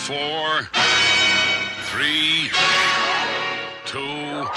4, 3, 2, 1.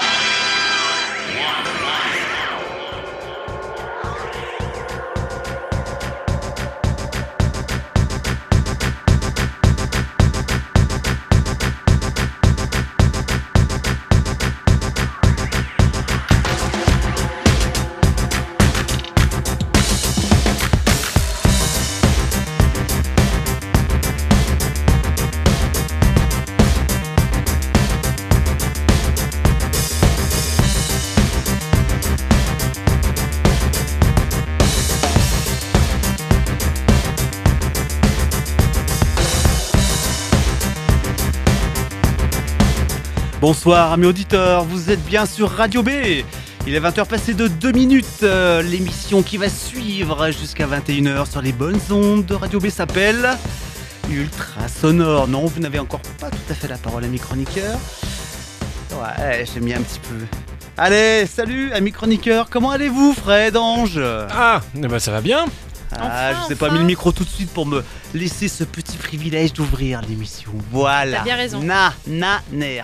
Bonsoir amis auditeurs, vous êtes bien sur Radio B. Il est 20h passé de 2 minutes. L'émission qui va suivre jusqu'à 21h sur les bonnes ondes de Radio B s'appelle Ultra Sonore. Non, vous n'avez encore pas tout à fait la parole, ami chroniqueur. Ouais, j'ai mis un petit peu. Allez, salut ami chroniqueur, comment allez-vous Fred, Ange? Ah, ça va bien. Je vous ai pas mis le micro tout de suite pour me laisser ce petit privilège d'ouvrir l'émission. Voilà. T'as bien raison. Ner.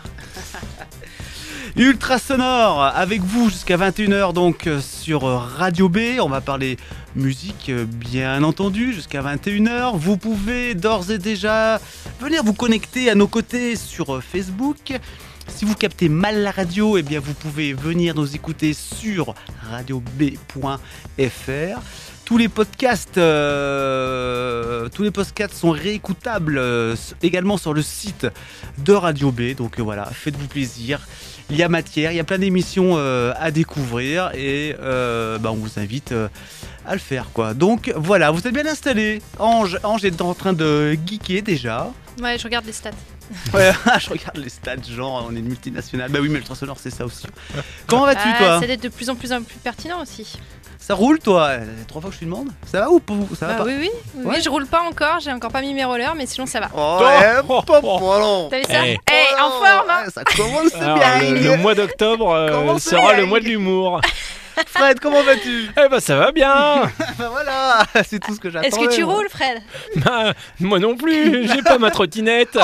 Ultra Sonore avec vous jusqu'à 21h donc sur Radio B. On va parler musique bien entendu jusqu'à 21h. Vous pouvez d'ores et déjà venir vous connecter à nos côtés sur Facebook. Si vous captez mal la radio, eh bien vous pouvez venir nous écouter sur radiob.fr. Tous les podcasts sont réécoutables également sur le site de Radio B. Donc voilà, faites-vous plaisir. Il y a matière, il y a plein d'émissions à découvrir et on vous invite à le faire, quoi. Donc voilà, vous êtes bien installés. Ange est en train de geeker déjà. Ouais, je regarde les stats. Ouais, je regarde les stats, genre on est une multinationale. Bah oui, mais Ultra Sonore c'est ça aussi. Comment vas-tu toi? C'est d'être de plus en plus pertinent aussi. Ça roule toi? 3 fois que je te demande. Ça va ou pas? Ça va pas? Oui, Ouais. je roule pas encore, j'ai encore pas mis mes rollers, mais sinon ça va. T'as vu ça? En forme hein. Ça commence Alors, bien. le mois d'octobre sera le mois de l'humour. Fred, comment vas-tu? Ça va bien. Bah voilà, c'est tout ce que j'attendais. Est-ce que tu roules, Fred? Moi non plus, j'ai pas ma trottinette.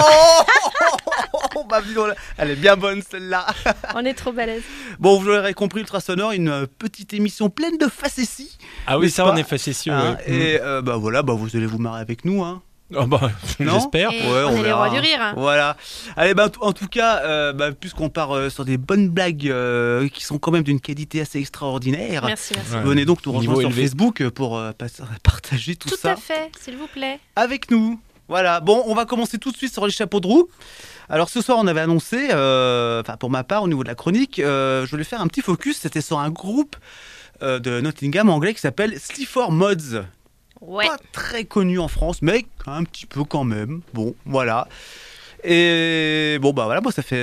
Bah dis donc, elle est bien bonne celle-là. On est trop balèze. Bon, vous l'aurez compris, Ultra Sonore, une petite émission pleine de facéties. Ah oui, n'est-ce ça pas on est facétieux. Hein, Ouais. et voilà, vous allez vous marrer avec nous, hein. Oh, Non j'espère. Et Ouais, on est les verra. rois du rire. Voilà. Allez, en tout cas, puisqu'on part sur des bonnes blagues qui sont quand même d'une qualité assez extraordinaire, Merci. Ouais. venez donc nous rejoindre Niveau sur élevé. Facebook pour partager tout Tout ça à fait, s'il vous plaît. avec nous. Voilà. Bon, on va commencer tout de suite sur les chapeaux de roue. Alors ce soir, on avait annoncé, pour ma part, au niveau de la chronique, je voulais faire un petit focus. C'était sur un groupe de Nottingham anglais qui s'appelle Sleaford Mods. Ouais. Pas très connu en France, mais un petit peu quand même. Bon, voilà. Et bon, bah voilà, moi ça fait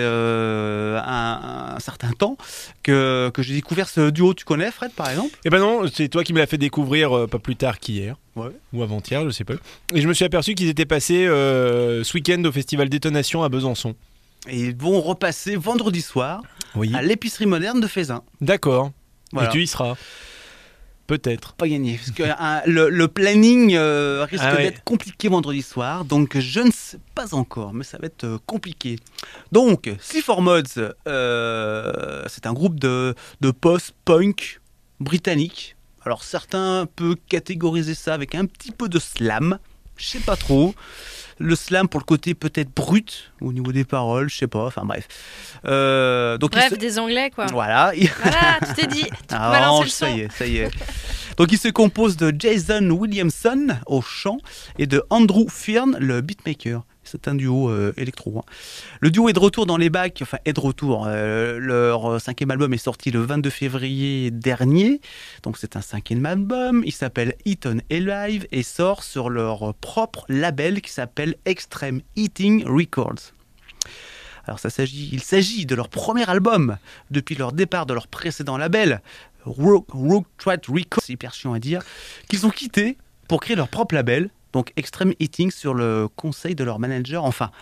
un certain temps que j'ai découvert ce duo. Tu connais Fred, par exemple? Eh ben non, c'est toi qui me l'as fait découvrir pas plus tard qu'hier. Ouais. Ou avant-hier, je sais pas. Et je me suis aperçu qu'ils étaient passés ce week-end au festival Détonation à Besançon. Et ils vont repasser vendredi soir Oui. à l'épicerie moderne de Faisin. D'accord. Voilà. Et tu y seras. Peut-être. Pas gagné, parce que le planning risque Ah ouais. d'être compliqué vendredi soir, donc je ne sais pas encore, mais ça va être compliqué. Donc, Sleaford Mods, c'est un groupe de post-punk britannique. Alors certains peuvent catégoriser ça avec un petit peu de slam, je sais pas trop. Le slam pour le côté peut-être brut au niveau des paroles, je sais pas, enfin bref. Donc Bref, des anglais quoi. voilà. Voilà, tu t'es dit. Tu peux balancer le son. Ça y est. Donc il se compose de Jason Williamson au chant et de Andrew Fearn, le beatmaker. C'est un duo électro. Hein. Le duo est de retour dans les bacs, enfin est de retour. Leur 5e album est sorti le 22 février dernier. Donc c'est un 5e album. Il s'appelle Eaten Alive et sort sur leur propre label qui s'appelle Extreme Eating Records. Alors il s'agit de leur premier album depuis leur départ de leur précédent label, Rogue Trade Records, c'est hyper chiant à dire, qu'ils ont quitté pour créer leur propre label, donc Extreme Eating, sur le conseil de leur manager, enfin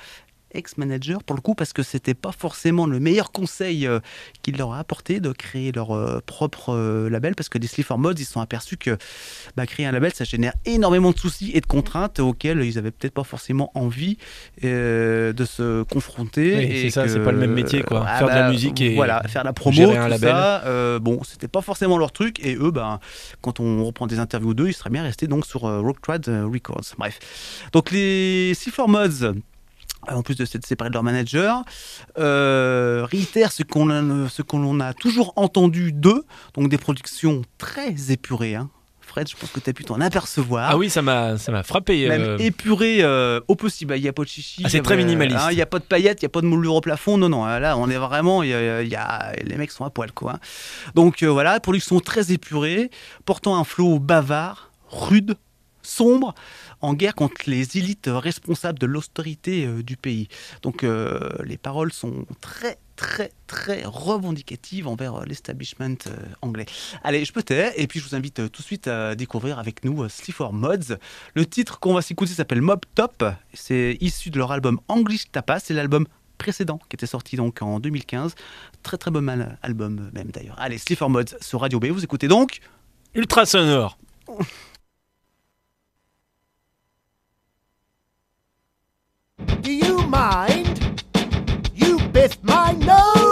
ex-manager pour le coup, parce que c'était pas forcément le meilleur conseil qu'il leur a apporté de créer leur propre label, parce que les Sleaford Mods, ils se sont aperçus que créer un label, ça génère énormément de soucis et de contraintes auxquels ils avaient peut-être pas forcément envie de se confronter. Oui, et c'est ça, c'est pas le même métier, quoi. Faire de la musique et faire la promo, gérer un tout label. ça, c'était pas forcément leur truc, et eux, quand on reprend des interviews d'eux, ils seraient bien restés donc sur Rocktrad Records. Bref. Donc les Sleaford Mods, en plus de s'être séparés de leur manager, réitèrent ce qu'on a toujours entendu d'eux, donc des productions très épurées. Fred, je pense que tu as pu t'en apercevoir. Ah oui, ça m'a frappé. Même épuré au possible. Il n'y a pas de chichi. C'est très minimaliste. Il n'y a pas de paillettes, il n'y a pas de moulure au plafond. Non, là, on est vraiment... les mecs sont à poil, quoi. Donc voilà, production très épurée, portant un flow bavard, rude, sombre, en guerre contre les élites responsables de l'austérité du pays. Donc les paroles sont très revendicatives envers l'establishment anglais. Allez, je peux taire, et puis je vous invite tout de suite à découvrir avec nous Sleaford Mods. Le titre qu'on va s'écouter s'appelle Mob Top. C'est issu de leur album English Tapas, c'est l'album précédent qui était sorti donc en 2015. Très bon album même d'ailleurs. Allez, Sleaford Mods sur Radio B, vous écoutez donc Ultra sonore. Do you mind? You biffed my nose!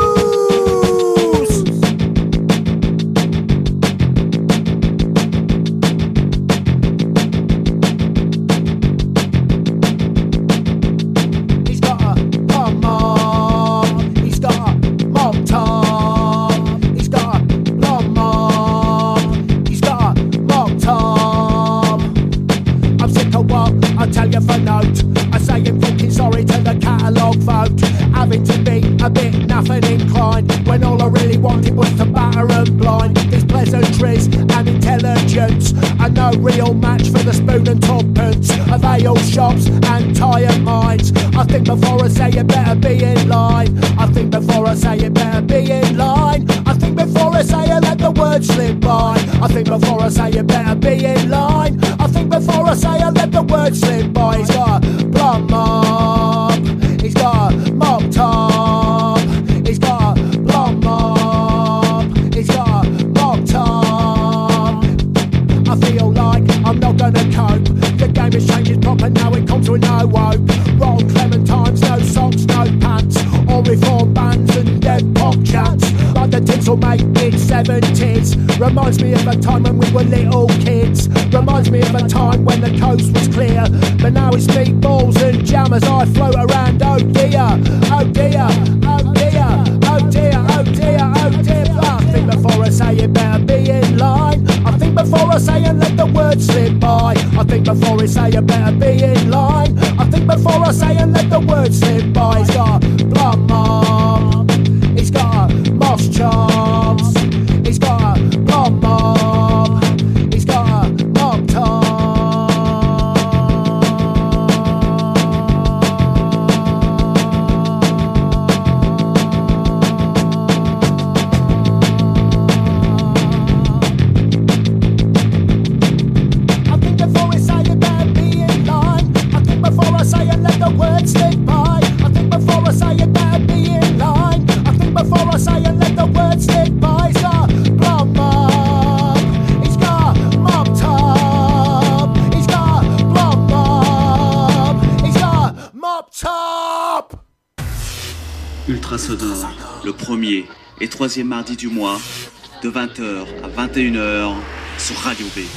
He's got a bum on, he's got a mob top, he's got a blonde on, he's got a mob top. I'm sick of what I tell you for note. I say I'm fucking sorry to the catalogue vote, having to be a bit nothing inclined when all I really wanted was to batter and blind. These pleasantries and intelligence are no real match for the spoon and tuppence of ale shops and tired minds. I think before I say it better be in line. I think before I say it better be in line. I think before I say it let the words slip by. I think before I say it better be in line. I think before I say it let the words slip by. He's got a blonde mob, he's got a mob top, he's got a blonde mob, he's got a mob top. I feel like I'm not gonna cope. The game has changed its proper, now it comes with no hope. Rotten clementines, no socks, no pants, all reform bands and dead pop chants. Like the tinsel made mid-70s. Reminds me of a time when we were little kids. Reminds me of a time when the coast was clear. But now it's meatballs and jam as I float around. Oh dear, oh dear, oh dear, oh dear, oh dear, oh dear. I think before I say it better be in line. I think before I say it let the words slip by. I think before I say it better be in line. I think before I say it let the words slip by. He's got a blonde mob, he's got a moss chops, he's got a blonde mob, he's got a mob top. I think before I say it better be in line. I think before I say it let the words slip by. I think before I say it better be in line. I think before I say it let the words slip by. He's got a blonde mob, he's got a mob top, he's got a blonde mob, he's got a mob top. Ultra sonore, le premier et troisième mardi du mois, de 20h à 21h sur Radio B.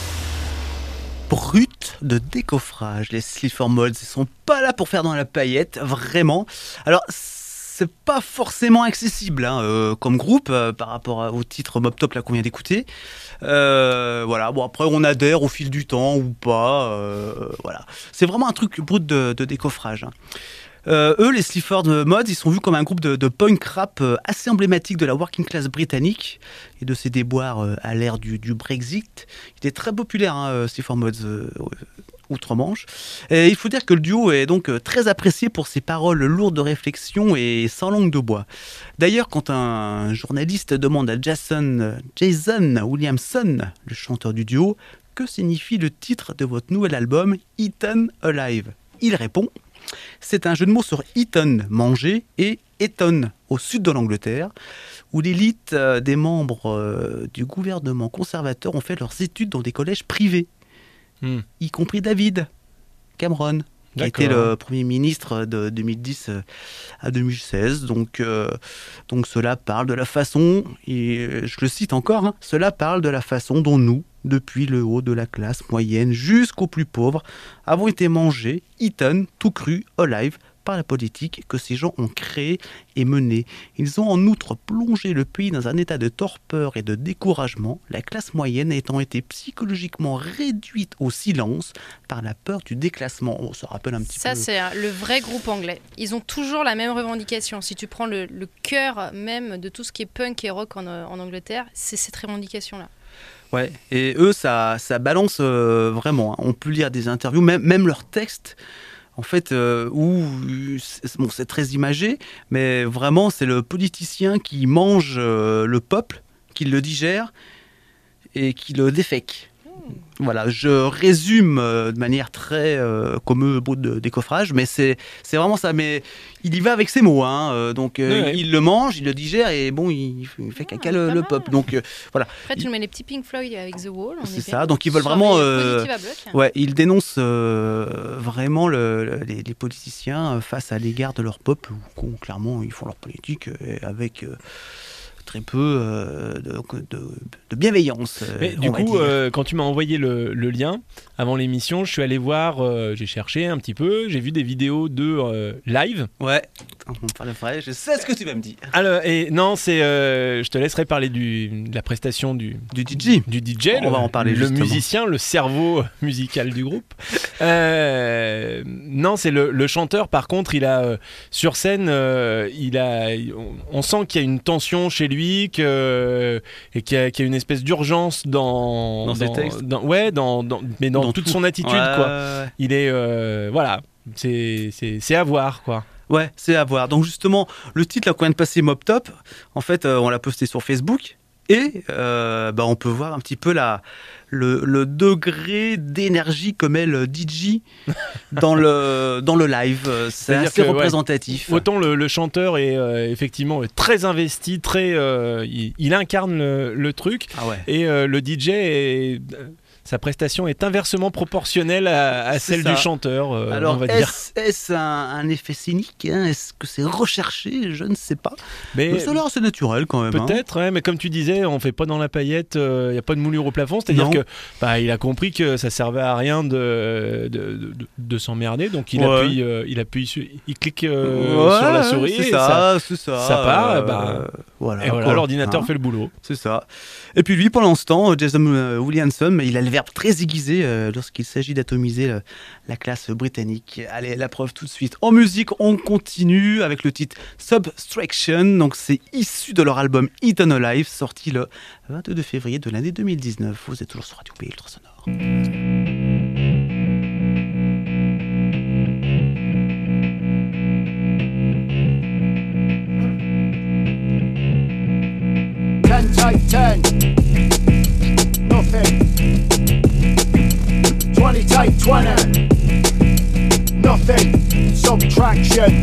Brut de décoffrage, les Sleaford Mods, ils sont pas là pour faire dans la paillette, vraiment. Alors, c'est pas forcément accessible comme groupe par rapport au titre Mob Top là qu'on vient d'écouter. Voilà, bon après on adhère au fil du temps ou pas. Voilà, c'est vraiment un truc brut de décoffrage. Eux, les Sleaford Mods, ils sont vus comme un groupe de punk rap assez emblématique de la working class britannique et de ses déboires à l'ère du Brexit. Il était très populaire, Sleaford Mods, outre-Manche. Et il faut dire que le duo est donc très apprécié pour ses paroles lourdes de réflexion et sans langue de bois. D'ailleurs, quand un journaliste demande à Jason Williamson, le chanteur du duo, que signifie le titre de votre nouvel album Eaten Alive, il répond: C'est un jeu de mots sur Eton, manger, et Eton, au sud de l'Angleterre, où l'élite des membres du gouvernement conservateur ont fait leurs études dans des collèges privés, y compris David Cameron, qui a été le Premier ministre de 2010 à 2016. Donc cela parle de la façon, et je le cite encore, cela parle de la façon dont nous, depuis le haut de la classe moyenne jusqu'aux plus pauvres, avons été mangés, eaten, tout cru, alive, par la politique que ces gens ont créée et menée. Ils ont en outre plongé le pays dans un état de torpeur et de découragement, la classe moyenne ayant été psychologiquement réduite au silence par la peur du déclassement. On se rappelle un petit peu. Ça, c'est le vrai groupe anglais. Ils ont toujours la même revendication. Si tu prends le cœur même de tout ce qui est punk et rock en Angleterre, c'est cette revendication-là. Ouais, et eux, ça balance vraiment. On peut lire des interviews, même leurs textes. En fait, c'est très imagé, mais vraiment, c'est le politicien qui mange le peuple, qui le digère et qui le défèque. Voilà, je résume de manière très comme beau de décoffrage, mais c'est vraiment ça. Mais il y va avec ses mots, donc il le mange, il le digère et bon, il fait caca le peuple. Donc voilà. Après, tu nous mets les petits Pink Floyd avec The Wall. C'est ça. Donc ils veulent vraiment. Ils dénoncent vraiment les politiciens face à l'égard de leur peuple, où clairement ils font leur politique avec très peu de bienveillance. Mais du coup, quand tu m'as envoyé le lien avant l'émission, je suis allé voir, j'ai cherché un petit peu, j'ai vu des vidéos de live. Ouais, on parle vrai, je sais ce que tu vas me dire. Alors, et non, c'est, je te laisserai parler de la prestation du DJ. Du DJ, on va en parler le justement. Musicien, le cerveau musical du groupe. Non, c'est le chanteur, par contre, il a sur scène, on sent qu'il y a une tension chez lui, et qu'il y a une espèce d'urgence dans ses textes. Mais dans toute son attitude, quoi. Il est voilà, c'est à voir, quoi. Ouais, c'est à voir. Donc justement, le titre là qu'on vient de passer, Mob Top, en fait, on l'a posté sur Facebook et on peut voir un petit peu le degré d'énergie que met le DJ dans le live. C'est assez représentatif. Autant le chanteur est effectivement très investi, il incarne le truc, et le DJ sa prestation est inversement proportionnelle à celle du chanteur. Alors, on va dire. Est-ce un effet cynique, Est-ce que c'est recherché? Je ne sais pas. Mais ça a l'air assez naturel quand même. Peut-être, mais comme tu disais, on ne fait pas dans la paillette, il n'y a pas de moulure au plafond. C'est-à-dire que il a compris que ça ne servait à rien de s'emmerder. Donc il clique sur la souris. C'est et ça. Ça part. Voilà, et voilà, l'ordinateur fait le boulot. C'est ça. Et puis lui, pour l'instant, Jason Williamson, il a le verbe très aiguisé lorsqu'il s'agit d'atomiser la classe britannique. Allez, la preuve tout de suite. En musique, on continue avec le titre Subtraction. Donc c'est issu de leur album Eaten Alive, sorti le 22 février de l'année 2019. Vous êtes toujours sur Radio P Ultrasonore. Take 10, nothing. 20 take 20, nothing. Subtraction.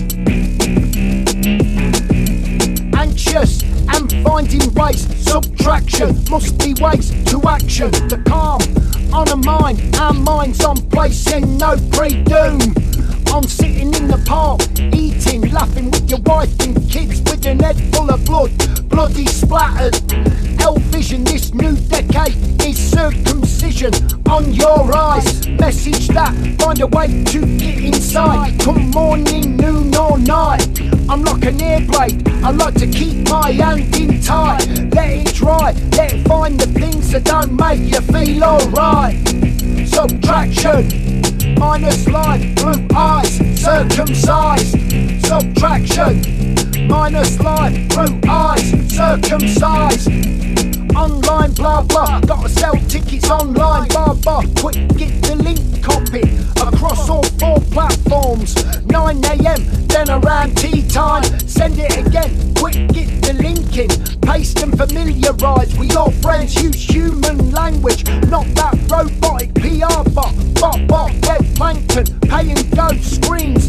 Anxious and finding ways. Subtraction must be ways to action. The calm on a mind, our minds on place in no pre-doom. I'm sitting in the park, eating, laughing with your wife and kids with an head full of blood, bloody splattered. Hell vision, this new decade is circumcision on your eyes. Message that, find a way to get inside. Come morning, noon or night, I'm like an air blade, I like to keep my hand in tight. Let it dry, let it find the things that don't make you feel alright. Subtraction, minus line, blue eyes, circumcised. Subtraction, minus line, blue eyes, circumcised. Online, blah blah, gotta sell tickets online, blah blah. Quick, get the link, copy across all 4 platforms. 9 AM, then around tea time. Send it again, quick, get the link in. Paste and familiarise with your friends. Use human language, not that robotic PR bot. Web plankton, pay and go screens.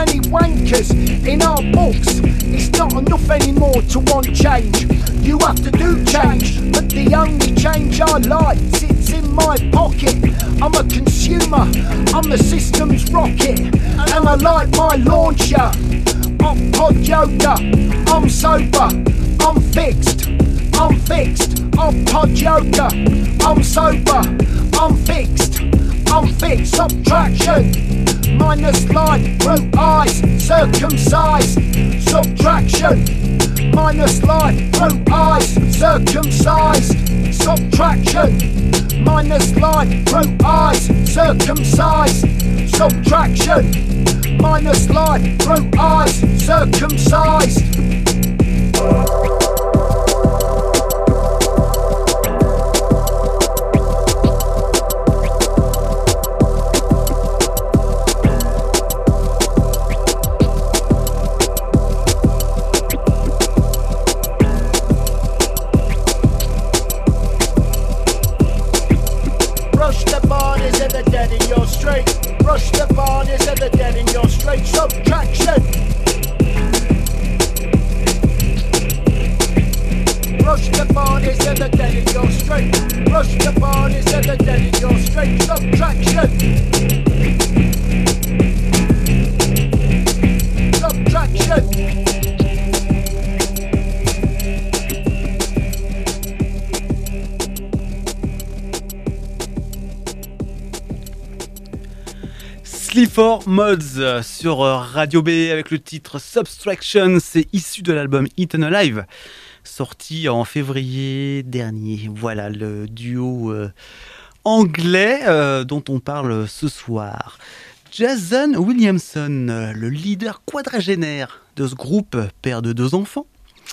many wankers in our books. It's not enough anymore to want change. You have to do change, but the only change I like sits in my pocket. I'm a consumer, I'm the system's rocket, and I like my launcher. I'm pod yoga, I'm sober, I'm fixed, I'm fixed. I'm pod yoga, I'm sober, I'm fixed, I'm fixed. Subtraction, minus line, root eyes, circumcised. Subtraction, minus line, root eyes, circumcised. Subtraction, minus line, root eyes, circumcised. Subtraction, minus line, root eyes, circumcised. Rush the bodies of the dead in your straight. Subtraction. Rush the bodies of the dead in your straight. Rush the bodies of the dead in your straight. Subtraction. Subtraction. Sleaford Mods sur Radio B avec le titre Subtraction, c'est issu de l'album Eaten Alive, sorti en février dernier. Voilà le duo anglais dont on parle ce soir. Jason Williamson, le leader quadragénaire de ce groupe, père de 2 enfants,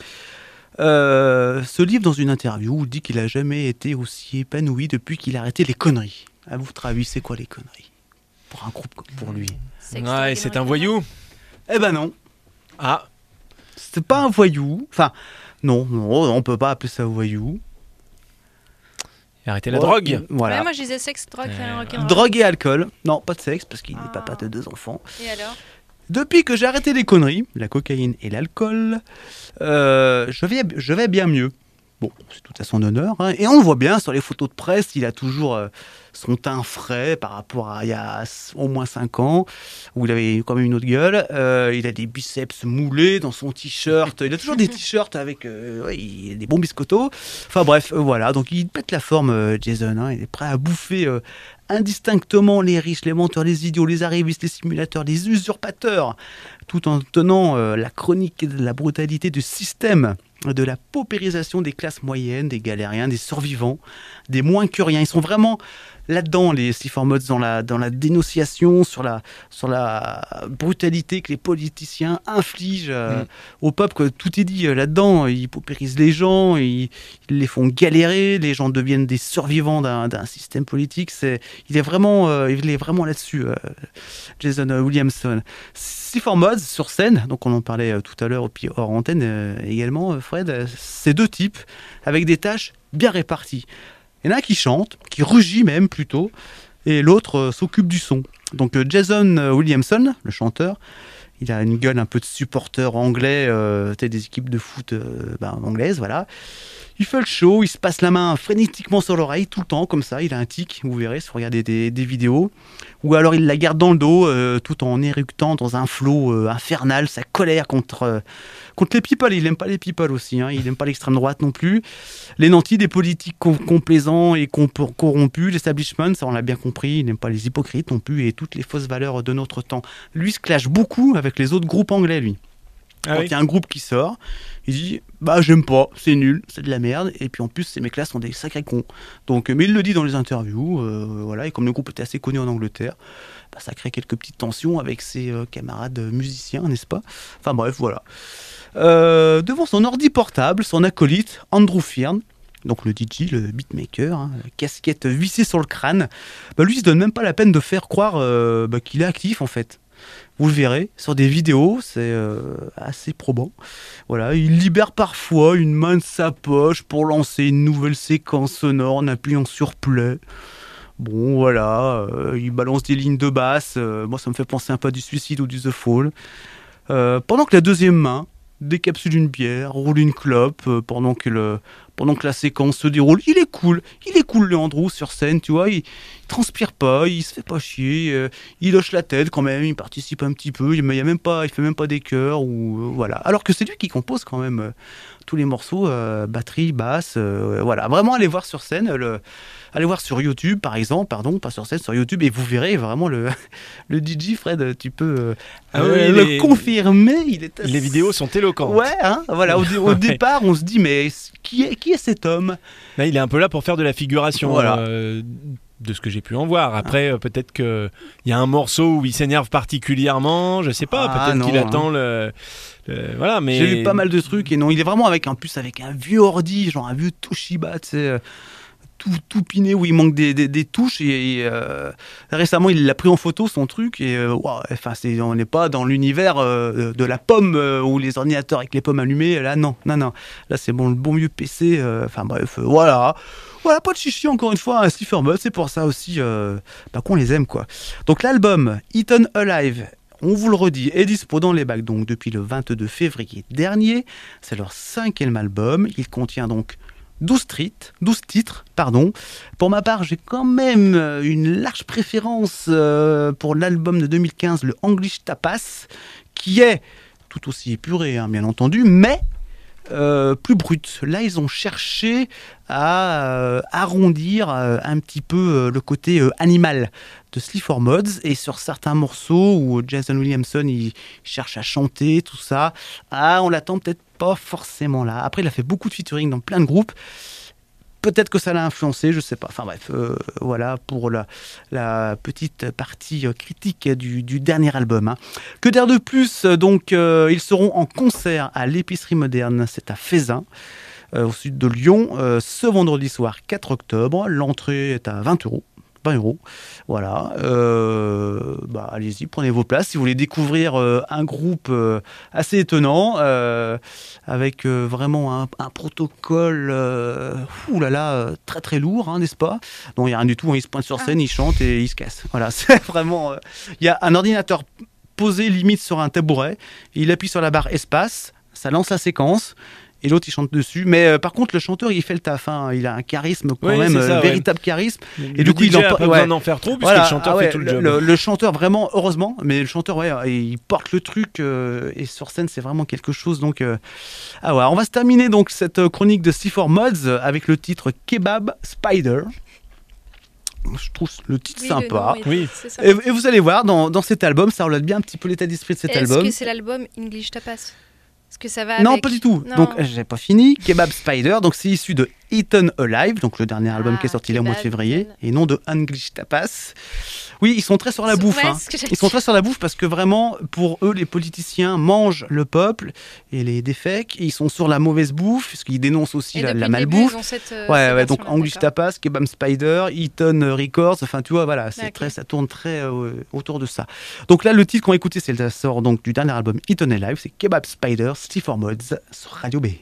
se livre dans une interview où il dit qu'il n'a jamais été aussi épanoui depuis qu'il a arrêté les conneries. À votre avis, c'est quoi les conneries ? Pour un groupe comme pour lui. Ouais, c'est un voyou. Eh ben non. Ah. C'est pas un voyou. Enfin, non, on peut pas appeler ça un voyou. Arrêtez la drogue. Voilà. Ouais, moi je disais sexe, drogue, rock'n'roll. Drogue et alcool. Non, pas de sexe parce qu'il est papa de 2 enfants. Et alors ? Depuis que j'ai arrêté les conneries, la cocaïne et l'alcool, je vais bien mieux. Bon, c'est tout à son honneur. Hein. Et on le voit bien sur les photos de presse, il a toujours son teint frais par rapport à il y a au moins 5 ans, où il avait quand même une autre gueule. Il a des biceps moulés dans son t-shirt. Il a toujours des t-shirts avec des bons biscottos. Enfin bref, voilà. Donc il pète la forme, Jason. Hein. Il est prêt à bouffer indistinctement les riches, les menteurs, les idiots, les arrivistes, les simulateurs, les usurpateurs, tout en tenant la chronique de la brutalité du système, de la paupérisation des classes moyennes, des galériens, des survivants, des moins que rien. Ils sont vraiment là-dedans, les Sleaford Mods, dans la dénonciation, sur la brutalité que les politiciens infligent au peuple. Que tout est dit là-dedans. Ils paupérisent les gens, ils les font galérer, les gens deviennent des survivants d'un système politique. Il est vraiment là-dessus, Jason Williamson. Sleaford Mods sur scène, donc on en parlait tout à l'heure, puis hors antenne également, Fred, c'est 2 types avec des tâches bien réparties. Il y en a un qui chante, qui rugit même plutôt, et l'autre s'occupe du son. Donc Jason Williamson, le chanteur, il a une gueule un peu de supporter anglais, des équipes de foot anglaises, voilà. Il fait le show, il se passe la main frénétiquement sur l'oreille tout le temps, comme ça. Il a un tic, vous verrez, si vous regardez des vidéos. Ou alors il la garde dans le dos, tout en éructant dans un flot infernal, sa colère contre les people. Il n'aime pas les people aussi, hein. Il n'aime pas l'extrême droite non plus. Les nantis des politiques complaisants et corrompus, l'establishment, ça on l'a bien compris. Il n'aime pas les hypocrites non plus et toutes les fausses valeurs de notre temps. Lui se clash beaucoup avec les autres groupes anglais, lui. Quand il y a un groupe qui sort, il dit j'aime pas, c'est nul, c'est de la merde, et puis en plus ces mecs-là sont des sacrés cons. Donc, mais il le dit dans les interviews, voilà, et comme le groupe était assez connu en Angleterre, ça crée quelques petites tensions avec ses camarades musiciens, n'est-ce pas ? Enfin bref, voilà. Devant son ordi portable, son acolyte Andrew Fearn, donc le DJ, le beatmaker, hein, casquette vissée sur le crâne, lui il se donne même pas la peine de faire croire qu'il est actif en fait. Vous le verrez sur des vidéos, c'est assez probant. Voilà, il libère parfois une main de sa poche pour lancer une nouvelle séquence sonore en appuyant sur play. Bon, voilà, il balance des lignes de basse. Moi, ça me fait penser un peu à du Suicide ou du The Fall. Pendant que la deuxième main décapsule une bière, roule une clope, pendant que la séquence se déroule, il est cool le Andrew sur scène, tu vois, il transpire pas, il se fait pas chier, il hoche la tête quand même, il participe un petit peu, il fait même pas des chœurs, ou voilà. Alors que c'est lui qui compose quand même tous les morceaux, batterie, basse, voilà. Vraiment, allez voir sur scène, allez voir sur YouTube par exemple, pas sur scène, sur YouTube, et vous verrez vraiment le DJ Fred, tu peux le confirmer, les vidéos sont éloquentes. Ouais, hein, voilà, au départ on se dit mais qui est cet homme ? Là, il est un peu là pour faire de la figuration, voilà. De ce que j'ai pu en voir. Après, peut-être qu'il y a un morceau où il s'énerve particulièrement, je sais pas, peut-être qu'il attend voilà, mais... J'ai vu pas mal de trucs, et non, il est vraiment avec un vieux ordi, genre un vieux Toshiba, tu sais... Tout piné, où il manque des touches, et récemment il l'a pris en photo son truc, et on n'est pas dans l'univers de la pomme ou les ordinateurs avec les pommes allumées, là non, là c'est bon, le bon vieux PC, voilà, pas de chichi encore une fois, Slifer Mud, c'est pour ça aussi qu'on les aime quoi. Donc l'album Eaten Alive, on vous le redit, est dispo dans les bacs donc depuis le 22 février dernier, c'est leur 5e album, il contient donc 12 titres. Pour ma part, j'ai quand même une large préférence pour l'album de 2015, le English Tapas, qui est tout aussi épuré, hein, bien entendu, mais plus brut. Là, ils ont cherché à arrondir un petit peu le côté animal de Sleaford Mods, et sur certains morceaux où Jason Williamson il cherche à chanter, tout ça, on l'attend peut-être pas forcément là. Après, il a fait beaucoup de featuring dans plein de groupes. Peut-être que ça l'a influencé, je sais pas. Enfin bref, voilà pour la petite partie critique du dernier album. Hein. Que dire de plus ? Donc, ils seront en concert à l'Épicerie Moderne, c'est à Feyzin, au sud de Lyon, ce vendredi soir 4 octobre. L'entrée est à 20 €. 20 €, voilà. Allez-y, prenez vos places si vous voulez découvrir un groupe assez étonnant, avec vraiment un protocole très très lourd, hein, n'est-ce pas ? Non, il n'y a rien du tout, hein, il se pointe sur scène, il chante et il se casse. Voilà, c'est vraiment... Il y a un ordinateur posé limite sur un tabouret, il appuie sur la barre espace, ça lance la séquence, et l'autre il chante dessus, mais par contre le chanteur il fait le taf, hein. Il a un charisme quand même, véritable charisme, et du coup il n'a pas besoin d'en faire trop, puisque le chanteur fait tout le job. Le chanteur vraiment, heureusement, mais le chanteur il porte le truc, et sur scène c'est vraiment quelque chose, donc on va se terminer donc cette chronique de Sleaford Mods avec le titre Kebab Spider. Je trouve le titre sympa. Et vous allez voir, dans cet album, ça relate bien un petit peu l'état d'esprit de cet album. Est-ce que c'est l'album English Tapas ? Est-ce que ça va Non, avec... pas du tout. Non. Donc, j'ai pas fini. Kebab Spider, donc c'est issu de Eaten Alive, donc le dernier album qui est sorti le mois de février, et non de English Tapas. Oui, ils sont très sur la bouffe. Hein. Ils sont très sur la bouffe parce que vraiment, pour eux, les politiciens mangent le peuple et les défèques. Et ils sont sur la mauvaise bouffe, parce qu'ils dénoncent aussi la malbouffe. Donc English Tapas, Kebab Spider, Eaton Records, enfin tu vois, voilà, ça tourne très autour de ça. Donc là, le titre qu'on va écouter, ça sort donc du dernier album Eaten Alive, c'est Kebab Spider, Sleaford Mods sur Radio B.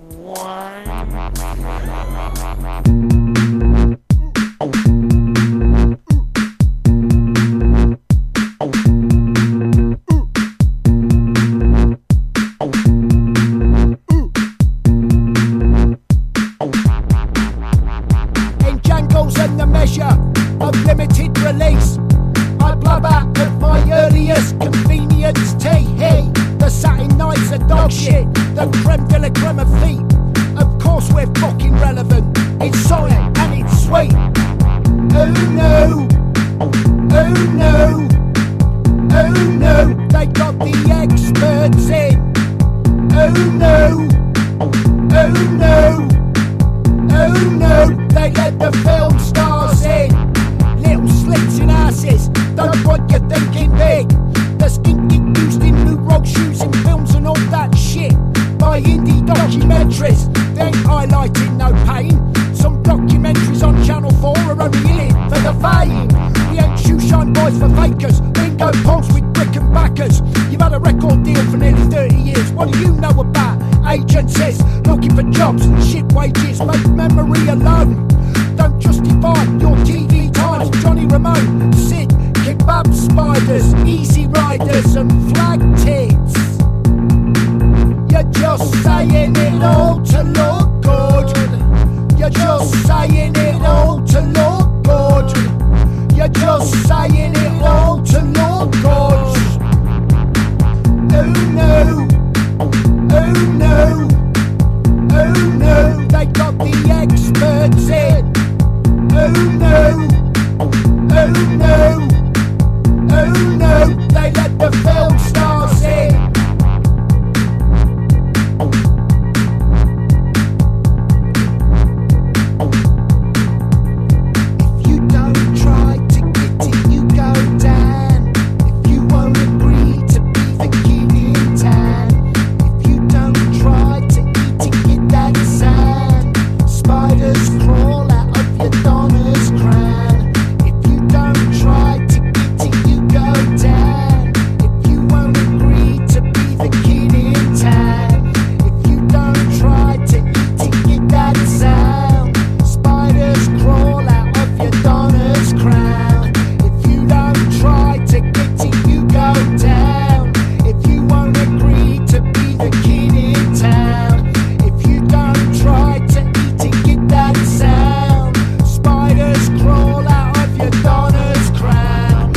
Limited release. I blub out at my earliest convenience tea. Hey, the satin nights are dog shit. The creme de la creme of feet. Of course we're fucking relevant. It's solid and it's sweet. Oh no, oh no, oh no. They got the experts in. Oh no, oh no, oh no. They let the film stars in. Little slits in asses, don't want you thinking big. The skinky used in new rock shoes in films and all that shit. By indie documentaries, they ain't highlighting no pain. Some documentaries on Channel 4 are only in it for the fame. We ain't shoeshine boys for fakers, bingo poles with brick and backers. You've had a record deal for nearly 30 years, what do you know about agencies? Looking for jobs, shit wages, make memory alone. Don't justify your TV time. Miles, Johnny Ramone, Sid, Kebab Spiders, Easy Riders and Flag Tits. You're just saying it all to look good. You're just saying it all to look good. You're just saying it all to look good. Oh no, oh no, oh no, they got the experts in. Oh no, oh no, oh no, they let the film stars in. If you don't try to get it, you go down. If you won't agree to be the kid in town. If you don't try to eat it, get that sand. Spiders crawl out of your Donna's crown. If you don't try to get it, you go down. If you won't agree to be the kid in town. If you don't try to eat it, get that sound. Spiders crawl out of your Donna's crown. If you don't try to get it, you go down. If you won't agree to be the kid in town. If you don't try to eat it, get that sound. Spiders crawl out of your Donna's crown.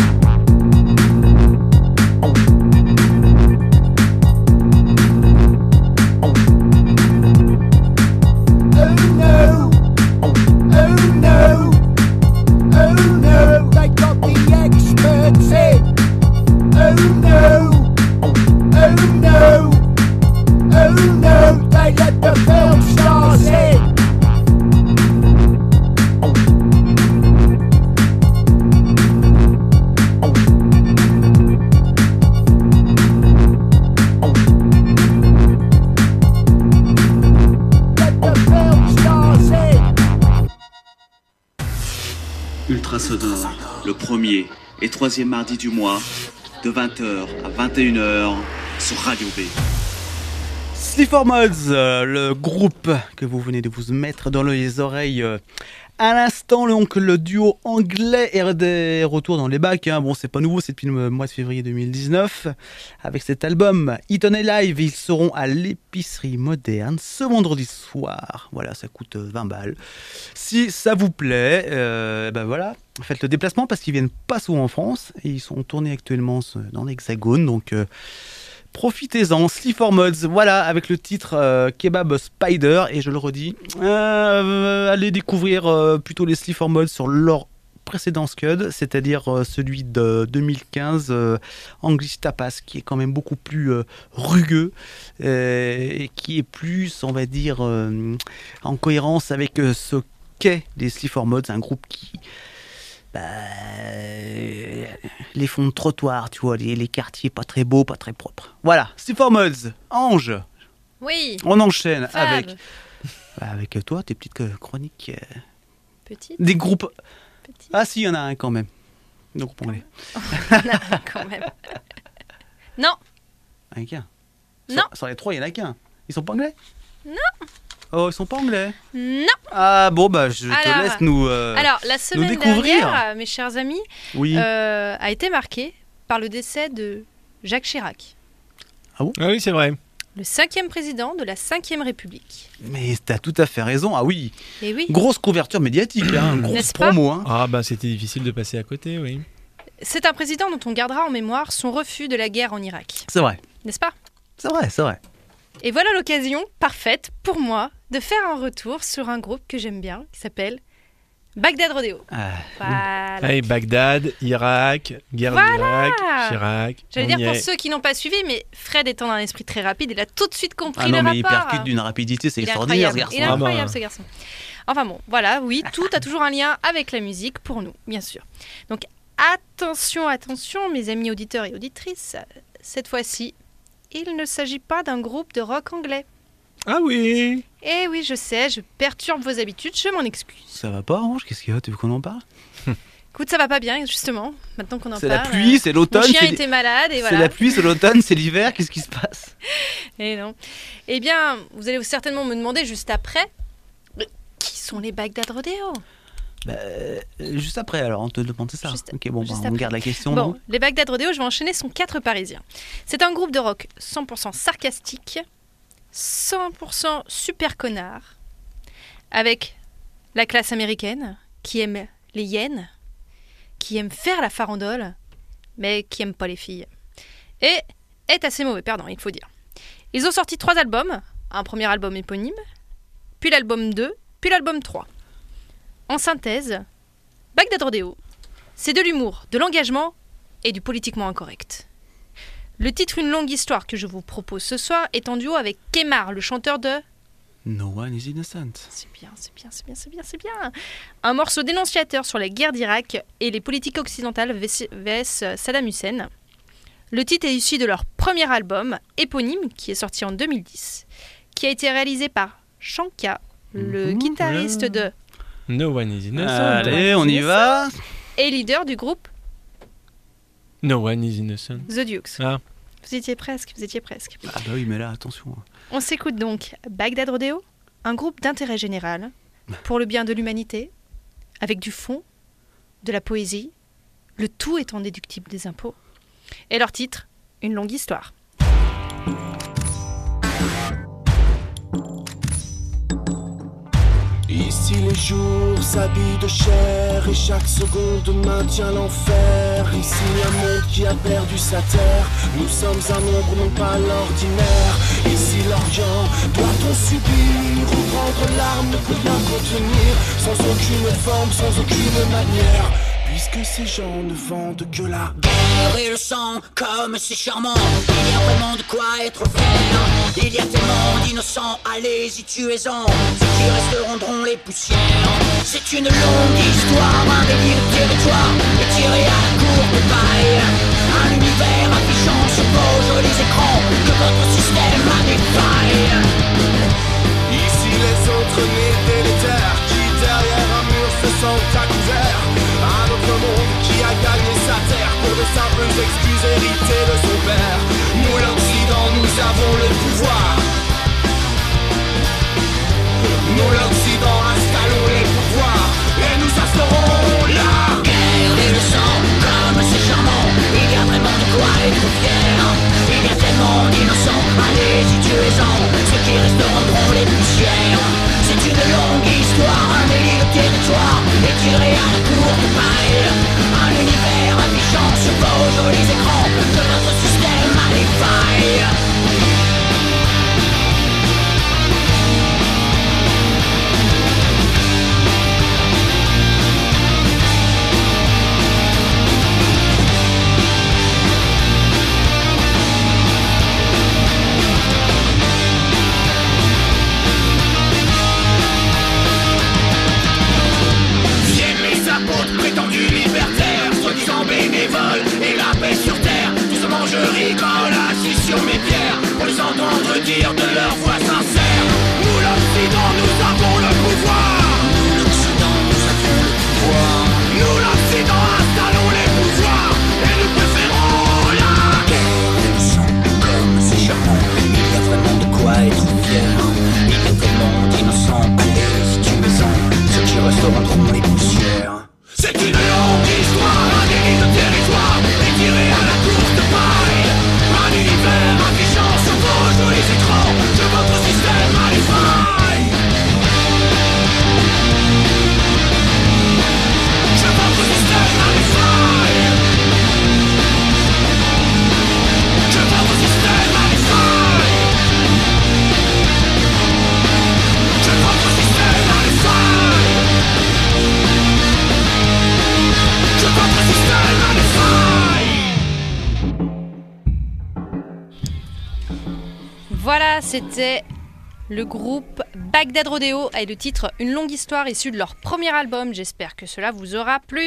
Oh no, oh no, oh no, they got the experts in. Oh no, oh no, oh no, they let the film stars in. Let the film stars in. Ultra Sonore, le premier et troisième mardi du mois, de 20h à 21h sur Radio B. Sleaford Mods, le groupe que vous venez de vous mettre dans les oreilles à l'instant, donc le duo anglais est retour dans les bacs. Hein. Bon, c'est pas nouveau, c'est depuis le mois de février 2019. Avec cet album Eat On Alive, ils seront à l'épicerie moderne ce vendredi soir. Voilà, ça coûte 20 balles. Si ça vous plaît, ben voilà, faites le déplacement parce qu'ils viennent pas souvent en France et ils sont tournés actuellement dans l'Hexagone. Donc profitez-en, Sleaford Mods, voilà, avec le titre Kebab Spider, et je le redis, allez découvrir plutôt les Sleaford Mods sur leur précédent Scud, c'est-à-dire celui de 2015, English Tapas, qui est quand même beaucoup plus rugueux et qui est plus, on va dire, en cohérence avec ce qu'est les Sleaford Mods, un groupe qui... les fonds de trottoir, tu vois, les quartiers pas très beaux, pas très propres. Voilà, Sleaford Mods, Ange. Oui. On enchaîne Fab. avec toi, tes petites chroniques. Petite. Des groupes. Petite. Ah si, il y en a un quand même. Des groupes anglais. Quand même. Non. Un qu'un. Non. Sur les trois, il y en a qu'un. Ils sont pas anglais? Non. Oh, ils sont pas anglais? Non. Ah bon, bah je te Alors, laisse nous. Alors, la semaine découvrir. dernière, mes chers amis, Oui. a été marquée par le décès de Jacques Chirac, Ah oui, c'est vrai. le 5e président de la 5e République. Mais t'as tout à fait raison. Ah oui. Et oui, Grosse couverture médiatique, hein. Grosse N'est-ce pas promo. Hein. Ah bah c'était difficile de passer à côté, oui. c'est un président dont on gardera en mémoire son refus de la guerre en Irak. C'est vrai. N'est-ce pas? C'est vrai, c'est vrai. Et voilà l'occasion parfaite pour moi de faire un retour sur un groupe que j'aime bien, qui s'appelle Bagdad Rodeo. Ah, Voilà. Allez, Bagdad, Irak, guerre d'Irak, Chirac. J'allais on dire y pour est. ceux qui n'ont pas suivi, mais Fred étant d'un esprit très rapide, il a tout de suite compris ah non, le mais il rapport. percute d'une rapidité, c'est Il est extraordinaire ce incroyable. garçon. Il est Ah bah. incroyable ce garçon. Enfin bon, voilà, oui, tout a toujours un lien avec la musique pour nous, bien sûr. Donc attention, attention, mes amis auditeurs et auditrices, cette fois-ci, il ne s'agit pas d'un groupe de rock anglais. Ah oui. Eh oui, je sais, je perturbe vos habitudes, je m'en excuse. Ça va pas, Ange? Qu'est-ce qu'il y a? Tu veux qu'on en parle? Écoute, ça va pas bien, justement, maintenant qu'on en C'est parle. la pluie, c'est l'automne. Mon chien c'est était malade et c'est voilà. la pluie, c'est l'automne, c'est l'hiver. Qu'est-ce qui se passe? Et non. Eh bien, vous allez certainement me demander juste après, mais qui sont les Bagdad Rodeo? Juste après, alors, on te demande ça. Juste- Ok, bon, juste on après. garde la question. Bon, donc. les Bagdad Rodeo, je vais enchaîner, sont 4 Parisiens. C'est un groupe de rock 100% sarcastique, 100% super connard, avec la classe américaine, qui aime les hyènes, qui aime faire la farandole, mais qui aime pas les filles. Et est assez mauvais perdant, il faut dire. Ils ont sorti 3 albums, un premier album éponyme, puis l'album 2, puis l'album 3. En synthèse, Bagdad Rodeo, c'est de l'humour, de l'engagement et du politiquement incorrect. Le titre Une longue histoire que je vous propose ce soir est en duo avec Kemar, le chanteur de... No one is innocent. C'est bien. Un morceau dénonciateur sur la guerre d'Irak et les politiques occidentales vs Saddam Hussein. Le titre est issu de leur premier album, éponyme, qui est sorti en 2010, qui a été réalisé par Shanka, le guitariste de... No one is innocent. Allez, on y va. et leader du groupe No one is innocent. The Dukes. Ah. Vous étiez presque. Ah bah oui, mais là, attention. On s'écoute donc Bagdad Rodeo, un groupe d'intérêt général pour le bien de l'humanité, avec du fond, de la poésie, le tout étant déductible des impôts. Et leur titre, Une longue histoire. Ici les jours s'habillent de chair et chaque seconde maintient l'enfer. Ici un monde qui a perdu sa terre. Nous sommes un nombre, non pas l'ordinaire. Ici l'Orient, doit-on subir ou prendre l'arme pour bien contenir, sans aucune forme, sans aucune manière, puisque ces gens ne vendent que la guerre et le sang, comme c'est charmant. Il y a vraiment de quoi être fier. Il y a tellement d'innocents, allez-y tuez-en. Ceux qui restent rendront les poussières. C'est une longue histoire, un délire de territoire étiré à la courte paille. Un univers affichant sur vos jolis écrans que votre système a des failles. Ici les autres nés délétères qui derrière un mur se sentent à couvert. Un autre monde qui a gagné sa terre pour de simples excuses héritées de son père. Nous l'Occident, nous avons le pouvoir. Nous l'Occident, installons les pouvoirs et nous instaurons la guerre et le sang, comme c'est charmant. Il y a vraiment de quoi être fier. Il y a tellement d'innocents, allez-y tuez-en. Ceux qui restent rendront les poussières. C'est une longue histoire, un délire de territoire étiré à la courte paille. Un univers affichant sur vos jolis écrans que votre système a des failles. prétendus libertaires, soi-disant bénévoles et la paix sur terre. Doucement je rigole assis sur mes pierres pour les entendre dire de leur voix sincère. Nous l'Occident, nous avons le pouvoir. Nous l'Occident, nous avons le pouvoir. Nous l'Occident, installons les pouvoirs et nous préférons la guerre et le sang, comme c'est charmant. Il y a vraiment de quoi être fier. Il y a tellement d'innocents, allez-y tuez-en. Ceux qui restent rendront les poussières. C'est une longue histoire, un délit de territoire étiré à la courte paille. Un univers affichant sur vos jolis écrans que votre système a les failles. Que votre système a les failles. Que votre système a les failles. Que votre système a les failles. Que votre système a des failles. Voilà, c'était le groupe Bagdad Rodeo et le titre Une longue histoire issue de leur premier album. J'espère que cela vous aura plu.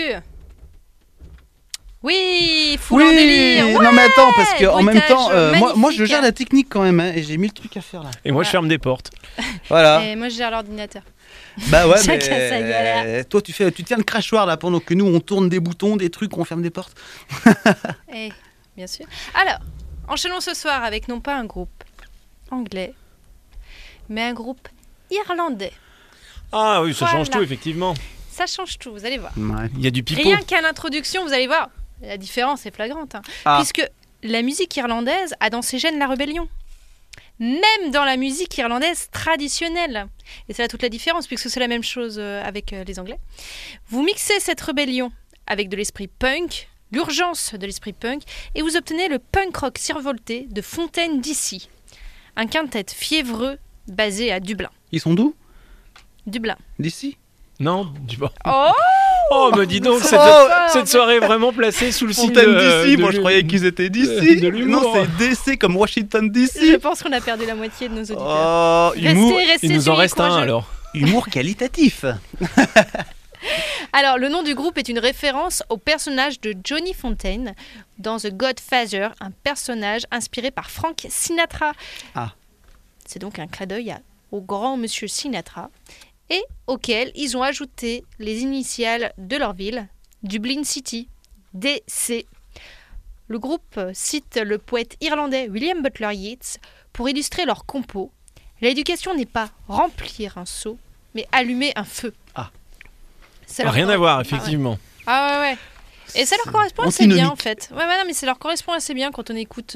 Oui, full en délire. Non mais attends, parce que en même bruitage temps, moi je magnifique. gère la technique quand même, hein, et j'ai 1000 trucs à faire là. Et moi, je ferme des portes. Voilà. Et moi je gère l'ordinateur. Bah ouais, Chacun mais sa galère. toi tu tiens le crachoir là pendant que nous on tourne des boutons, des trucs, on ferme des portes. Eh, bien sûr. Alors, enchaînons ce soir avec non pas un groupe anglais, mais un groupe irlandais. Ah oui, ça change Voilà. tout, effectivement. Ça change tout, vous allez voir. Ouais. Il y a du pipeau. Rien qu'à l'introduction, vous allez voir, la différence est flagrante. Puisque la musique irlandaise a dans ses gènes la rébellion. Même dans la musique irlandaise traditionnelle. Et c'est là toute la différence, puisque c'est la même chose avec les Anglais. Vous mixez cette rébellion avec de l'esprit punk, l'urgence de l'esprit punk, et vous obtenez le punk rock survolté de Fontaine DC. Un quintet fiévreux basé à Dublin. Ils sont d'où? Dublin. D'ici? Non, du bas. Oh, me dis donc, cette soirée est vraiment placée sous le signe Fontaine de d'ici, moi je croyais qu'ils étaient d'ici. de l'humour. Non, c'est DC comme Washington Je DC. pense qu'on a perdu la moitié de nos auditeurs. Oh, humour, Restez Il nous en suivis, reste un courageux. alors. humour qualitatif. Alors, le nom du groupe est une référence au personnage de Johnny Fontaine dans The Godfather, un personnage inspiré par Frank Sinatra. Ah. C'est donc un clin d'œil au grand monsieur Sinatra, et auquel ils ont ajouté les initiales de leur ville, Dublin City, DC. Le groupe cite le poète irlandais William Butler Yeats pour illustrer leur compo. L'éducation n'est pas remplir un seau, mais allumer un feu. Ah. Ça leur Rien à voir, effectivement. Ah ouais. Et ça leur correspond assez bien en fait. Ouais, non, mais ça leur correspond assez bien quand on écoute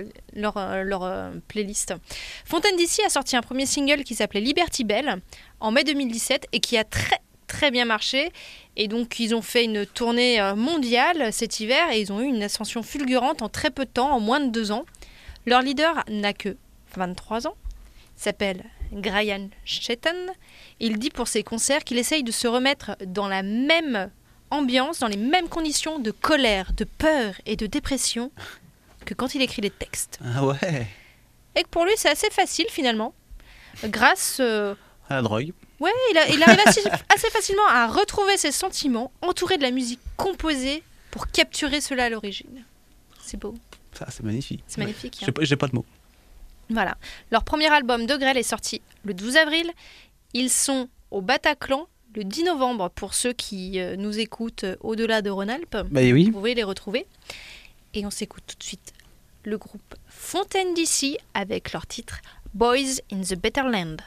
leur playlist. Fontaine DC a sorti un premier single qui s'appelait Liberty Bell en mai 2017 et qui a très très bien marché. Et donc ils ont fait une tournée mondiale cet hiver et ils ont eu une ascension fulgurante en très peu de temps, en moins de 2 ans. Leur leader n'a que 23 ans. Il s'appelle Graham Shetton. Il dit pour ses concerts qu'il essaye de se remettre dans la même ambiance, dans les mêmes conditions de colère, de peur et de dépression que quand il écrit les textes. Ah ouais. Et que pour lui, c'est assez facile finalement. Grâce à la drogue. Ouais, il arrive assez facilement à retrouver ses sentiments entouré de la musique composée pour capturer cela à l'origine. C'est beau. Ça, c'est magnifique. C'est magnifique. Ouais. J'ai pas de mots. Voilà. Leur premier album De Grêle est sorti le 12 avril. Ils sont au Bataclan le 10 novembre pour ceux qui nous écoutent au-delà de Rhône-Alpes. Bah oui. Vous pouvez les retrouver. Et on s'écoute tout de suite le groupe Fontaine DC avec leur titre Boys in the Better Land.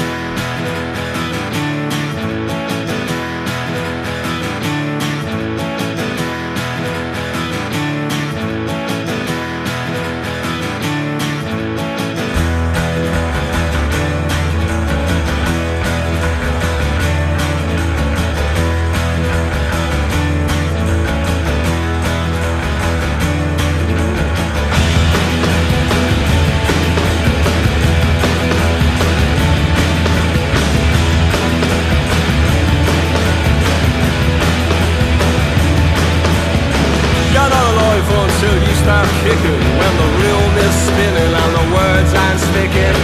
Start kicking when the room is spinning and the words aren't sticking.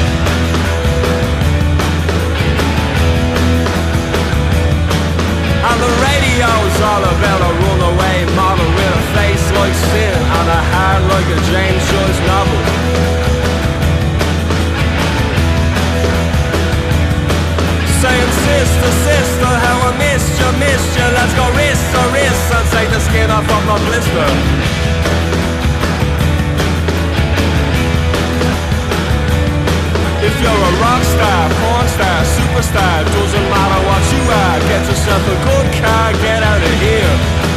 And the radio's all about a runaway model with a face like sin and a heart like a James Joyce novel. Saying sister, sister, how I missed you, let's go wrist to wrist and take the skin off of my blister. If you're a rock star, porn star, superstar, doesn't matter what you are, get yourself a good car, get out of here.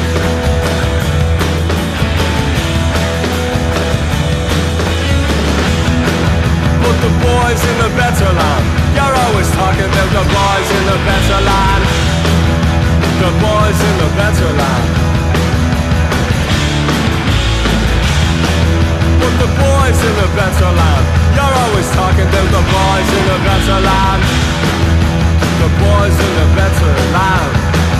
Put the boys in the better land. You're always talking about the boys in the better land. The boys in the better land. Put the boys in the better land. You're always talking about the boys in the better land. The boys in the better land.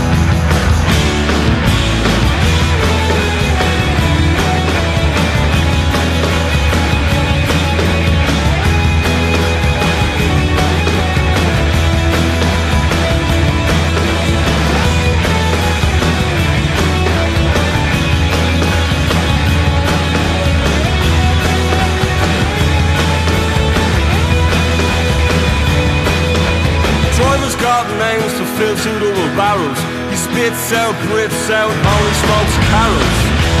Got names to fill 2 double barrels. He spits out, Brits out, only smokes carols.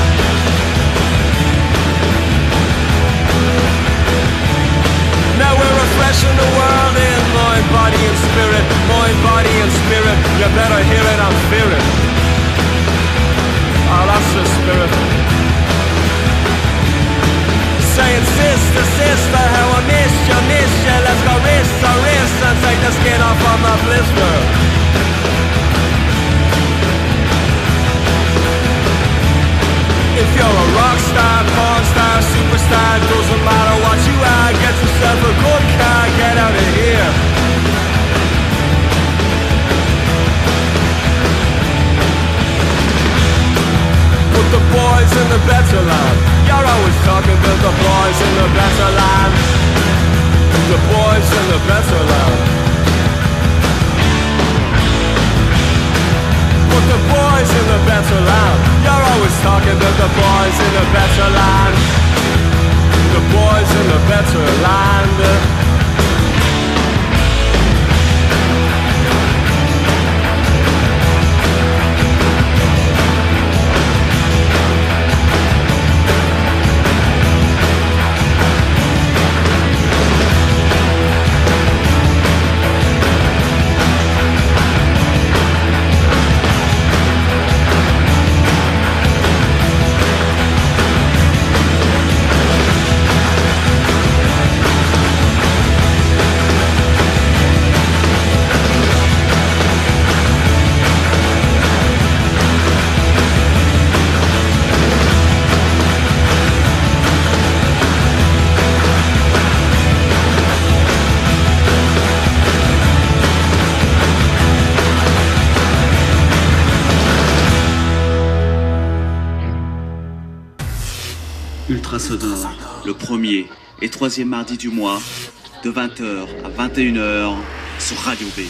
Now we're refreshing the world in mind, body and spirit. Mind, body and spirit. You better hear sister, sister, how I miss you, let's go wrist to wrist and take the skin off of my blister. If you're a rock star, porn star, superstar, doesn't matter what you are, get yourself a good car, get out of here. Put the boys in the better land. You're always talking about the boys in the better land. The boys in the better land. Put the boys in the better land. You're always talking about the boys in the better land. The boys in the better land. Ultra Sonore, le premier et troisième mardi du mois, de 20h à 21h sur Radio B.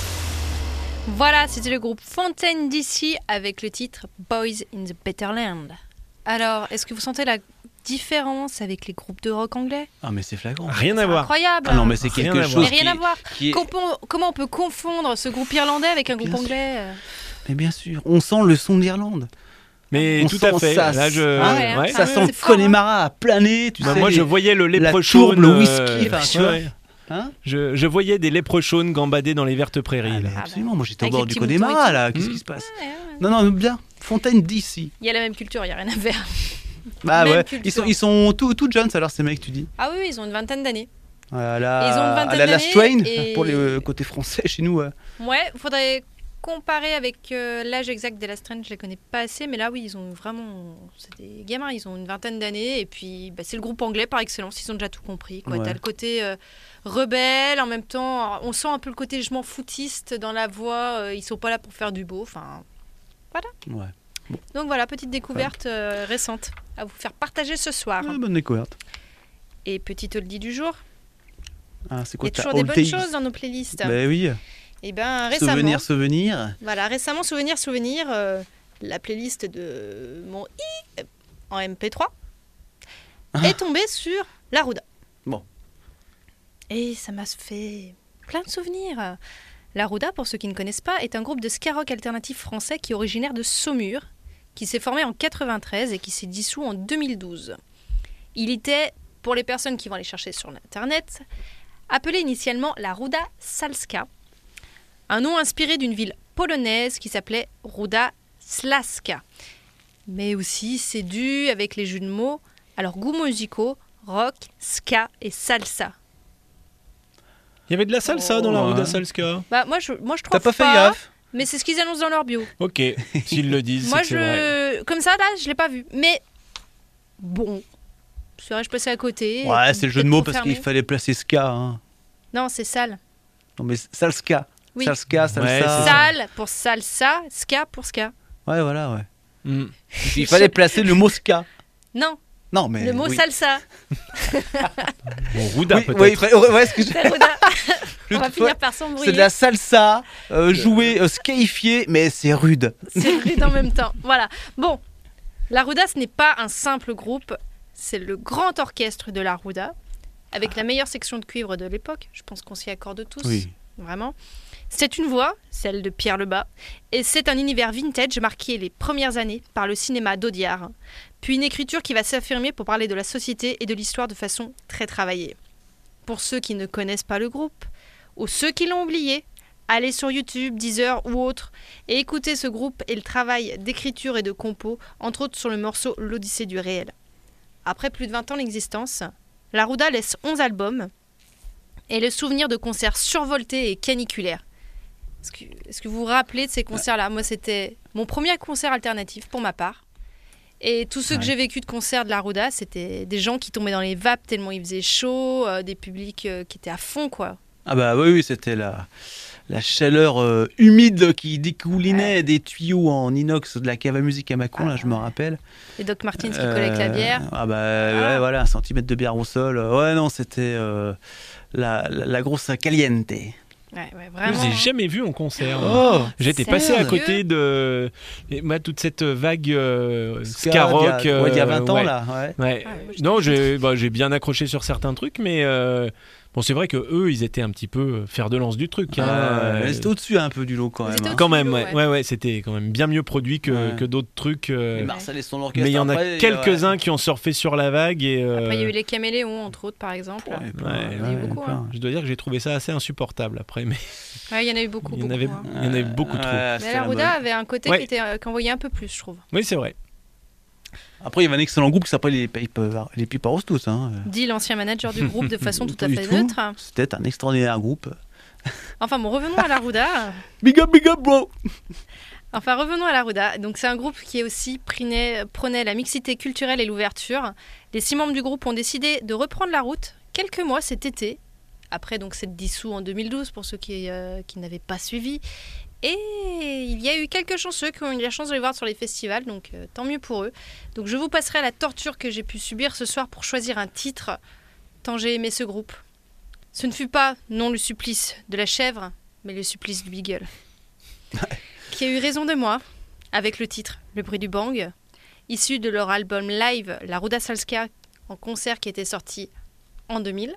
Voilà, c'était le groupe Fontaine DC avec le titre Boys in the Better Land. Alors, est-ce que vous sentez la différence avec les groupes de rock anglais? Ah mais c'est flagrant. Rien à voir. Incroyable. Ah non mais c'est Rien quelque à chose voir. Mais rien à voir. qui est- Comment on peut confondre ce groupe irlandais avec un Bien groupe sûr. anglais Mais bien sûr, on sent le son d'Irlande. Mais On tout sent à fait. ça, Là, je... Ah ouais, hein. ouais. Ça ouais, sent c'est le fort, Connemara à planer, tu Bah, sais. moi, je les- voyais le la léprechaune. tourbe, le whisky, enfin, tu vois. ouais. Hein Je voyais des léprechaunes gambader dans les vertes prairies. Ah, là. mais absolument, moi j'étais au Avec bord les du petits moutons et Connemara tout. là, qu'est-ce qui se passe? Ouais, ouais. Non, bien, Fontaine DC. Il y a la même culture, il n'y a rien à faire. Bah Même ouais, culture. ils sont tout jeunes alors ces mecs, tu dis. Ah oui, ils ont une vingtaine d'années. À Ils ont une vingtaine la d'années Strain, et- pour les côtés français chez nous. Ouais, faudrait comparer avec l'âge exact des Last Train, je les connais pas assez, mais là oui, ils ont vraiment, c'est des gamins, ils ont une vingtaine d'années et puis bah, c'est le groupe anglais par excellence, ils ont déjà tout compris. Quoi. Ouais. T'as le côté rebelle, en même temps, on sent un peu le côté je m'en foutiste dans la voix, ils sont pas là pour faire du beau, enfin voilà. Ouais. Donc voilà, petite découverte récente à vous faire partager ce soir. Ouais, bonne découverte. Et petit oldie du jour, Ah, c'est il y quoi a ta toujours des bonnes oldies? choses dans nos playlists. Bah oui, Et ben récemment, souvenir. voilà, récemment souvenir, la playlist de mon i en MP3 est tombée sur la Ruda. Bon. Et ça m'a fait plein de souvenirs. La Ruda, pour ceux qui ne connaissent pas, est un groupe de ska rock alternatif français qui est originaire de Saumur, qui s'est formé en 93 et qui s'est dissous en 2012. Il était, pour les personnes qui vont aller chercher sur l'internet, appelé initialement la Ruda Salska, un nom inspiré d'une ville polonaise qui s'appelait Ruda Śląska. Mais aussi, c'est dû avec les jeux de mots à leurs goûts musicaux, rock, ska et salsa. Il y avait de la salsa dans la Ouais. Ruda Salska. Bah, moi, je trouve T'as pas fait gaffe? mais c'est ce qu'ils annoncent dans leur bio. Ok, s'ils le disent, Moi, c'est que c'est vrai. comme ça, là, je l'ai pas vu. Mais bon, serais-je passé à côté? Ouais, c'est le jeu de peut-être mots trop parce fermé. qu'il fallait placer ska. Hein. Non, c'est sale. Non mais salska. Oui. Salska, salsa. Ouais, c'est ça. Sale pour salsa, ska pour ska. Ouais, voilà, ouais. Mm. Il fallait placer le mot ska. Non, Non, mais le mot oui. salsa. Bon, Ruda Oui, peut-être. oui, il fallait- ouais, ce que C'est Ruda. je- On va ouais, finir par s'embrouiller. c'est de la salsa jouée scarifiée, mais c'est rude. C'est rude en même temps. Voilà. Bon, la Ruda, ce n'est pas un simple groupe. C'est le grand orchestre de la Ruda, avec la meilleure section de cuivre de l'époque. Je pense qu'on s'y accorde tous. Oui. Vraiment. C'est une voix, celle de Pierre Lebas, et c'est un univers vintage marqué les premières années par le cinéma d'Audiard, puis une écriture qui va s'affirmer pour parler de la société et de l'histoire de façon très travaillée. Pour ceux qui ne connaissent pas le groupe, ou ceux qui l'ont oublié, allez sur YouTube, Deezer ou autre, et écoutez ce groupe et le travail d'écriture et de compo, entre autres sur le morceau L'Odyssée du réel. Après plus de 20 ans d'existence, La Ruda laisse 11 albums et le souvenir de concerts survoltés et caniculaires. Est-ce que vous vous rappelez de ces concerts-là ? Moi, c'était mon premier concert alternatif pour ma part. Et tous ceux que j'ai vécu de concerts de la Ruda, c'était des gens qui tombaient dans les vapes tellement il faisait chaud, des publics qui étaient à fond, quoi. Ah bah oui, c'était la chaleur humide qui découlinait des tuyaux en inox de la cave à musique à Mâcon, là, je me rappelle. Et Doc Martens qui collecte la bière. Ah bah ouais, voilà, 1 centimètre de bière au sol. Ouais, non, c'était la grosse caliente. Ouais, vraiment. Je les ai jamais vus en concert. Oh, j'étais passé à côté de toute cette vague ska rock. Il y a 20 ans, là. Ouais. Non, j'ai bien accroché sur certains trucs, mais bon, c'est vrai que eux, ils étaient un petit peu fer de lance du truc. C'était au-dessus un peu du lot quand même. Quand même, ouais, c'était quand même bien mieux produit que d'autres trucs. Marcel et son orchestre. Mais il y en a quelques-uns qui ont surfé sur la vague. Et, après, il y a eu les Caméléons, entre autres, par exemple. Il y en a eu beaucoup. Je dois dire que j'ai trouvé ça assez insupportable après. Mais... il y en a eu beaucoup. Il y en avait beaucoup trop. Mais la Ruda avait un côté qui envoyait un peu plus, je trouve. Oui, c'est vrai. Après, il y avait un excellent groupe qui s'appelait les Piparos tous. Dit l'ancien manager du groupe de façon tout à fait neutre. C'était un extraordinaire groupe. Enfin bon, revenons à la Ruda. Big up, bro. Enfin, revenons à la Ruda. Donc, c'est un groupe qui aussi prônait la mixité culturelle et l'ouverture. Les 6 membres du groupe ont décidé de reprendre la route quelques mois cet été. Après, donc, c'est dissous en 2012 pour ceux qui n'avaient pas suivi. Et il y a eu quelques chanceux qui ont eu la chance de les voir sur les festivals, donc tant mieux pour eux. Donc je vous passerai la torture que j'ai pu subir ce soir pour choisir un titre, tant j'ai aimé ce groupe. Ce ne fut pas, non, le supplice de la chèvre, mais le supplice du beagle. Qui a eu raison de moi, avec le titre Le bruit du bang, issu de leur album live La Ruda Salska, en concert qui était sorti en 2000,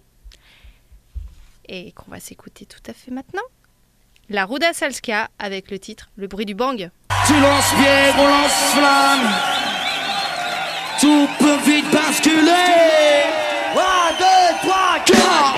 et qu'on va s'écouter tout à fait maintenant. La Ruda Salska avec le titre Le bruit du bang. Tu lances pierre, on lance flamme. Tout peut vite basculer. 1, 2, 3, 4.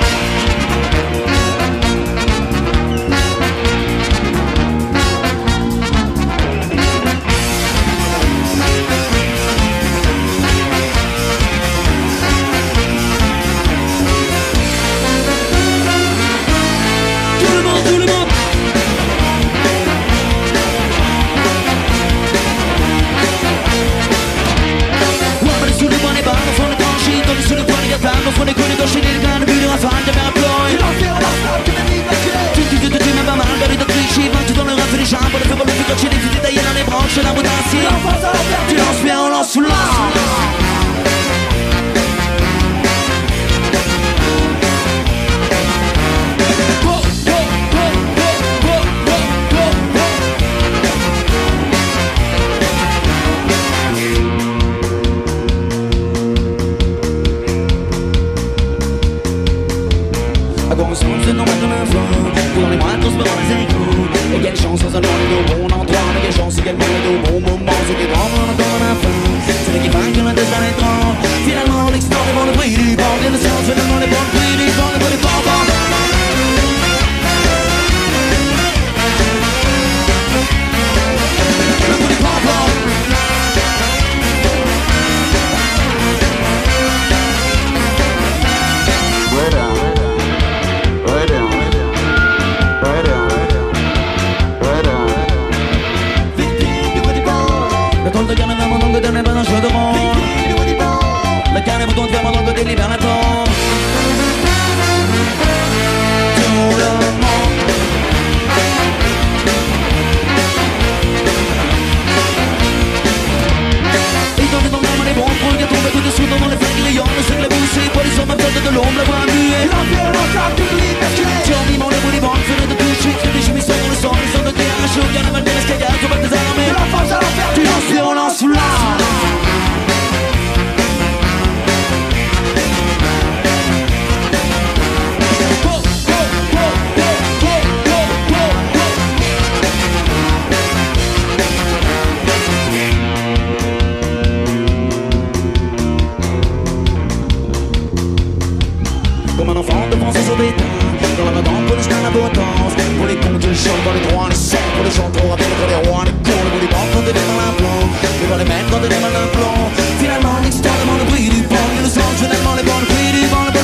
Sulle quali che fanno fuori con i cosci del cane più di una fanta per poi tutti mi va male ridatrici ma tu donne una finisciamo le fai che ci rifiuti dai nane brocce la mutassi ti lo spiego sulla Pour les moindres sports les échos. Et quelle chance dans un monde au bon endroit. Mais quelle chance également au bon moment. Ce qui est grand on entend la fin. C'est là qui vainque l'un des étranges. Finalement l'export devant le bruit du vent. Bien le sens finalement les bons bruits du vent. Le bruit du vent. Le bruit du vent. La canne vous compte vraiment dans le côté de l'hibernatoire. Tout le monde. Et dans le monde les bons trucs, tombe tout dessous dans les flingues rayons. Le sec, la bouche, et pour les hommes, tête de l'ombre, la voix muée. La violence a public, tu en mimant les bouts des bandes, fenêtre de touche, cri des chemisses dans le sang, les hommes de guerre, chaud, carnaval de l'escalier, tout bat des armées. La force à l'enfer, tu lances violence sous l'arme. Comme un enfant de France au béton. Dans la madame pour le chien à potence. Pour les comptes je chante dans les droits, les sons. Pour les chants trop rapides, pour les rois, les cons. Le bout des banques quand t'es dans l'implant. Et pour les maîtres quand t'es dans l'implant. Finalement l'histoire demande le bruit du vent. Et le sang finalement les bancs, le bruit du vent, le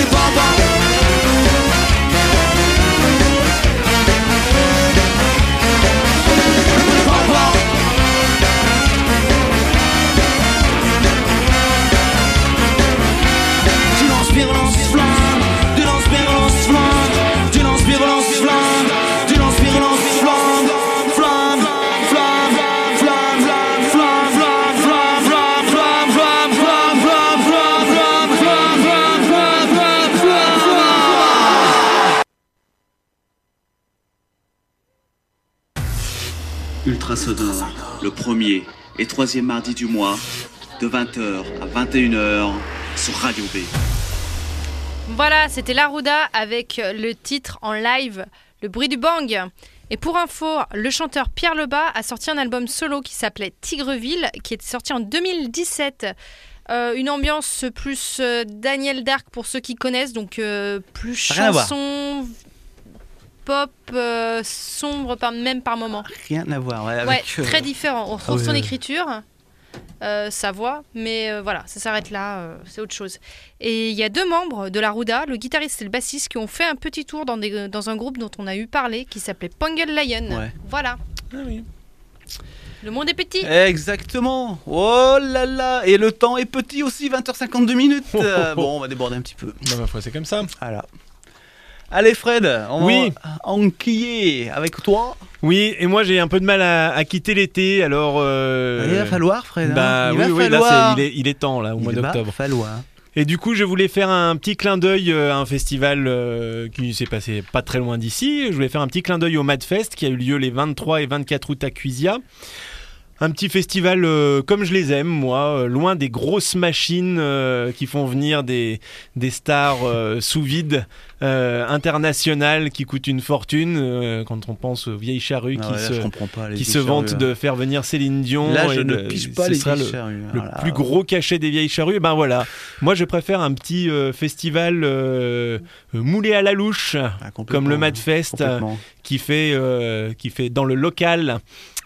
Ultra Sonore, le premier et troisième mardi du mois, de 20h à 21h sur Radio B. Voilà, c'était Larouda avec le titre en live Le bruit du bang. Et pour info, le chanteur Pierre Lebas a sorti un album solo qui s'appelait Tigreville, qui est sorti en 2017. Une ambiance plus Daniel Dark pour ceux qui connaissent, donc plus chanson, pop, sombre même par moment. Rien à voir. Ouais, Ouais, avec, très différent. On retrouve oui, son oui. écriture, sa voix, mais voilà, ça s'arrête là, c'est autre chose. Et il y a 2 membres de Larouda, le guitariste et le bassiste, qui ont fait un petit tour dans un groupe dont on a eu parlé, qui s'appelait Pungle Lion. Ouais. Voilà. Ah oui. Le monde est petit. Exactement. Oh là là. Et le temps est petit aussi, 20h52 minutes. Oh, oh, oh. Bon, on va déborder un petit peu. Bah, ma foi, c'est comme ça. Voilà. Allez Fred, on Oui. va enquiller avec toi. Oui, et moi j'ai un peu de mal à quitter l'été, alors... Il va falloir Fred. Bah il oui, va oui, falloir. là il est temps, là, au mois d'octobre. Il va falloir. Et du coup, je voulais faire un petit clin d'œil à un festival qui s'est passé pas très loin d'ici. Je voulais faire un petit clin d'œil au Madfest qui a eu lieu les 23 et 24 août à Cuisia. Un petit festival comme je les aime, moi, loin des grosses machines qui font venir des stars sous vide internationales qui coûtent une fortune. Quand on pense aux vieilles charrues qui se vantent de faire venir Céline Dion. Là, je et ne pige pas les vieilles charrues. Le plus gros cachet des vieilles charrues. Et ben voilà, moi je préfère un petit festival moulé à la louche, comme le Madfest, qui fait dans le local.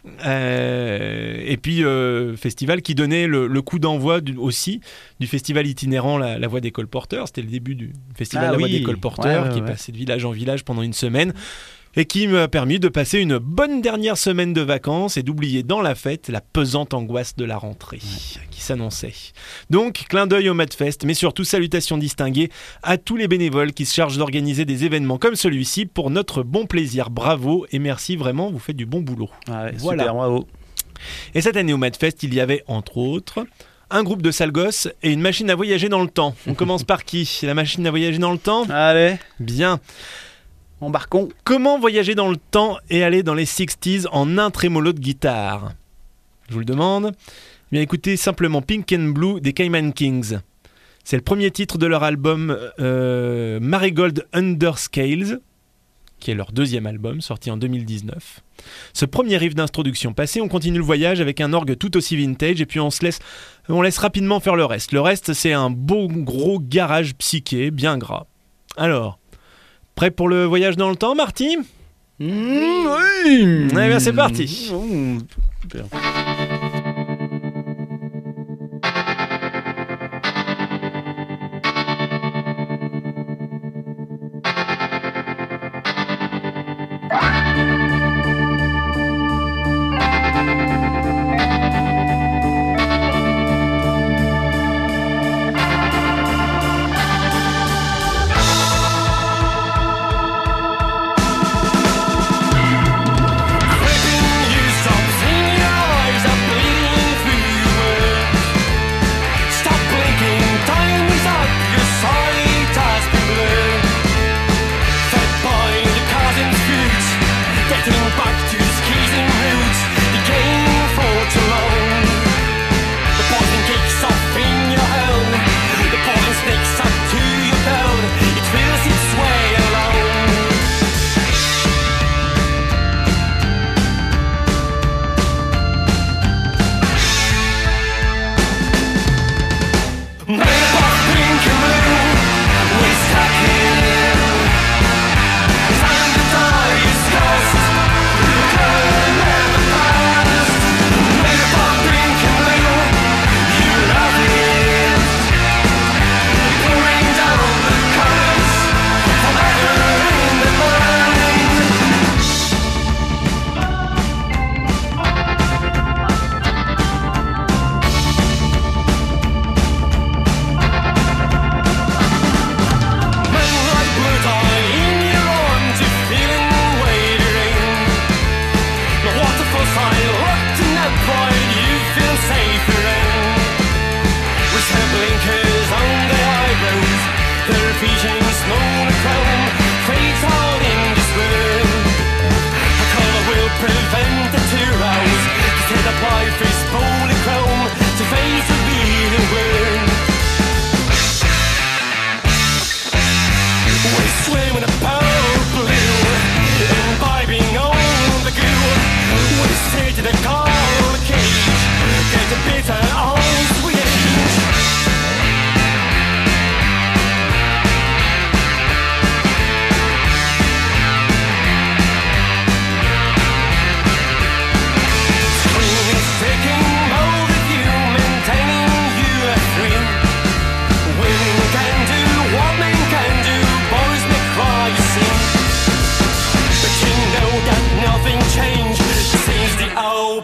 Et puis festival qui donnait le coup d'envoi aussi du festival itinérant la Voix des colporteurs. C'était le début du festival La Voix des colporteurs qui est passé de village en village pendant une semaine et qui m'a permis de passer une bonne dernière semaine de vacances et d'oublier dans la fête la pesante angoisse de la rentrée qui s'annonçait. Donc, clin d'œil au Madfest, mais surtout salutations distinguées à tous les bénévoles qui se chargent d'organiser des événements comme celui-ci pour notre bon plaisir. Bravo et merci, vraiment, vous faites du bon boulot. Ouais, voilà. Super, bravo. Et cette année au Madfest, il y avait entre autres un groupe de sales gosses et une machine à voyager dans le temps. On commence par qui ? La machine à voyager dans le temps ? Allez, bien. Embarquons. Comment voyager dans le temps et aller dans les 60s en un trémolo de guitare ? Je vous le demande. Bien écoutez simplement Pink and Blue des Cayman Kings. C'est le premier titre de leur album Marigold Under Scales, qui est leur deuxième album, sorti en 2019. Ce premier riff d'introduction passé, on continue le voyage avec un orgue tout aussi vintage et puis on laisse rapidement faire le reste. Le reste, c'est un beau gros garage psyché, bien gras. Alors, prêt pour le voyage dans le temps, Marty ? Oui. Eh bien, c'est parti. Super. Flipping you something in your eyes.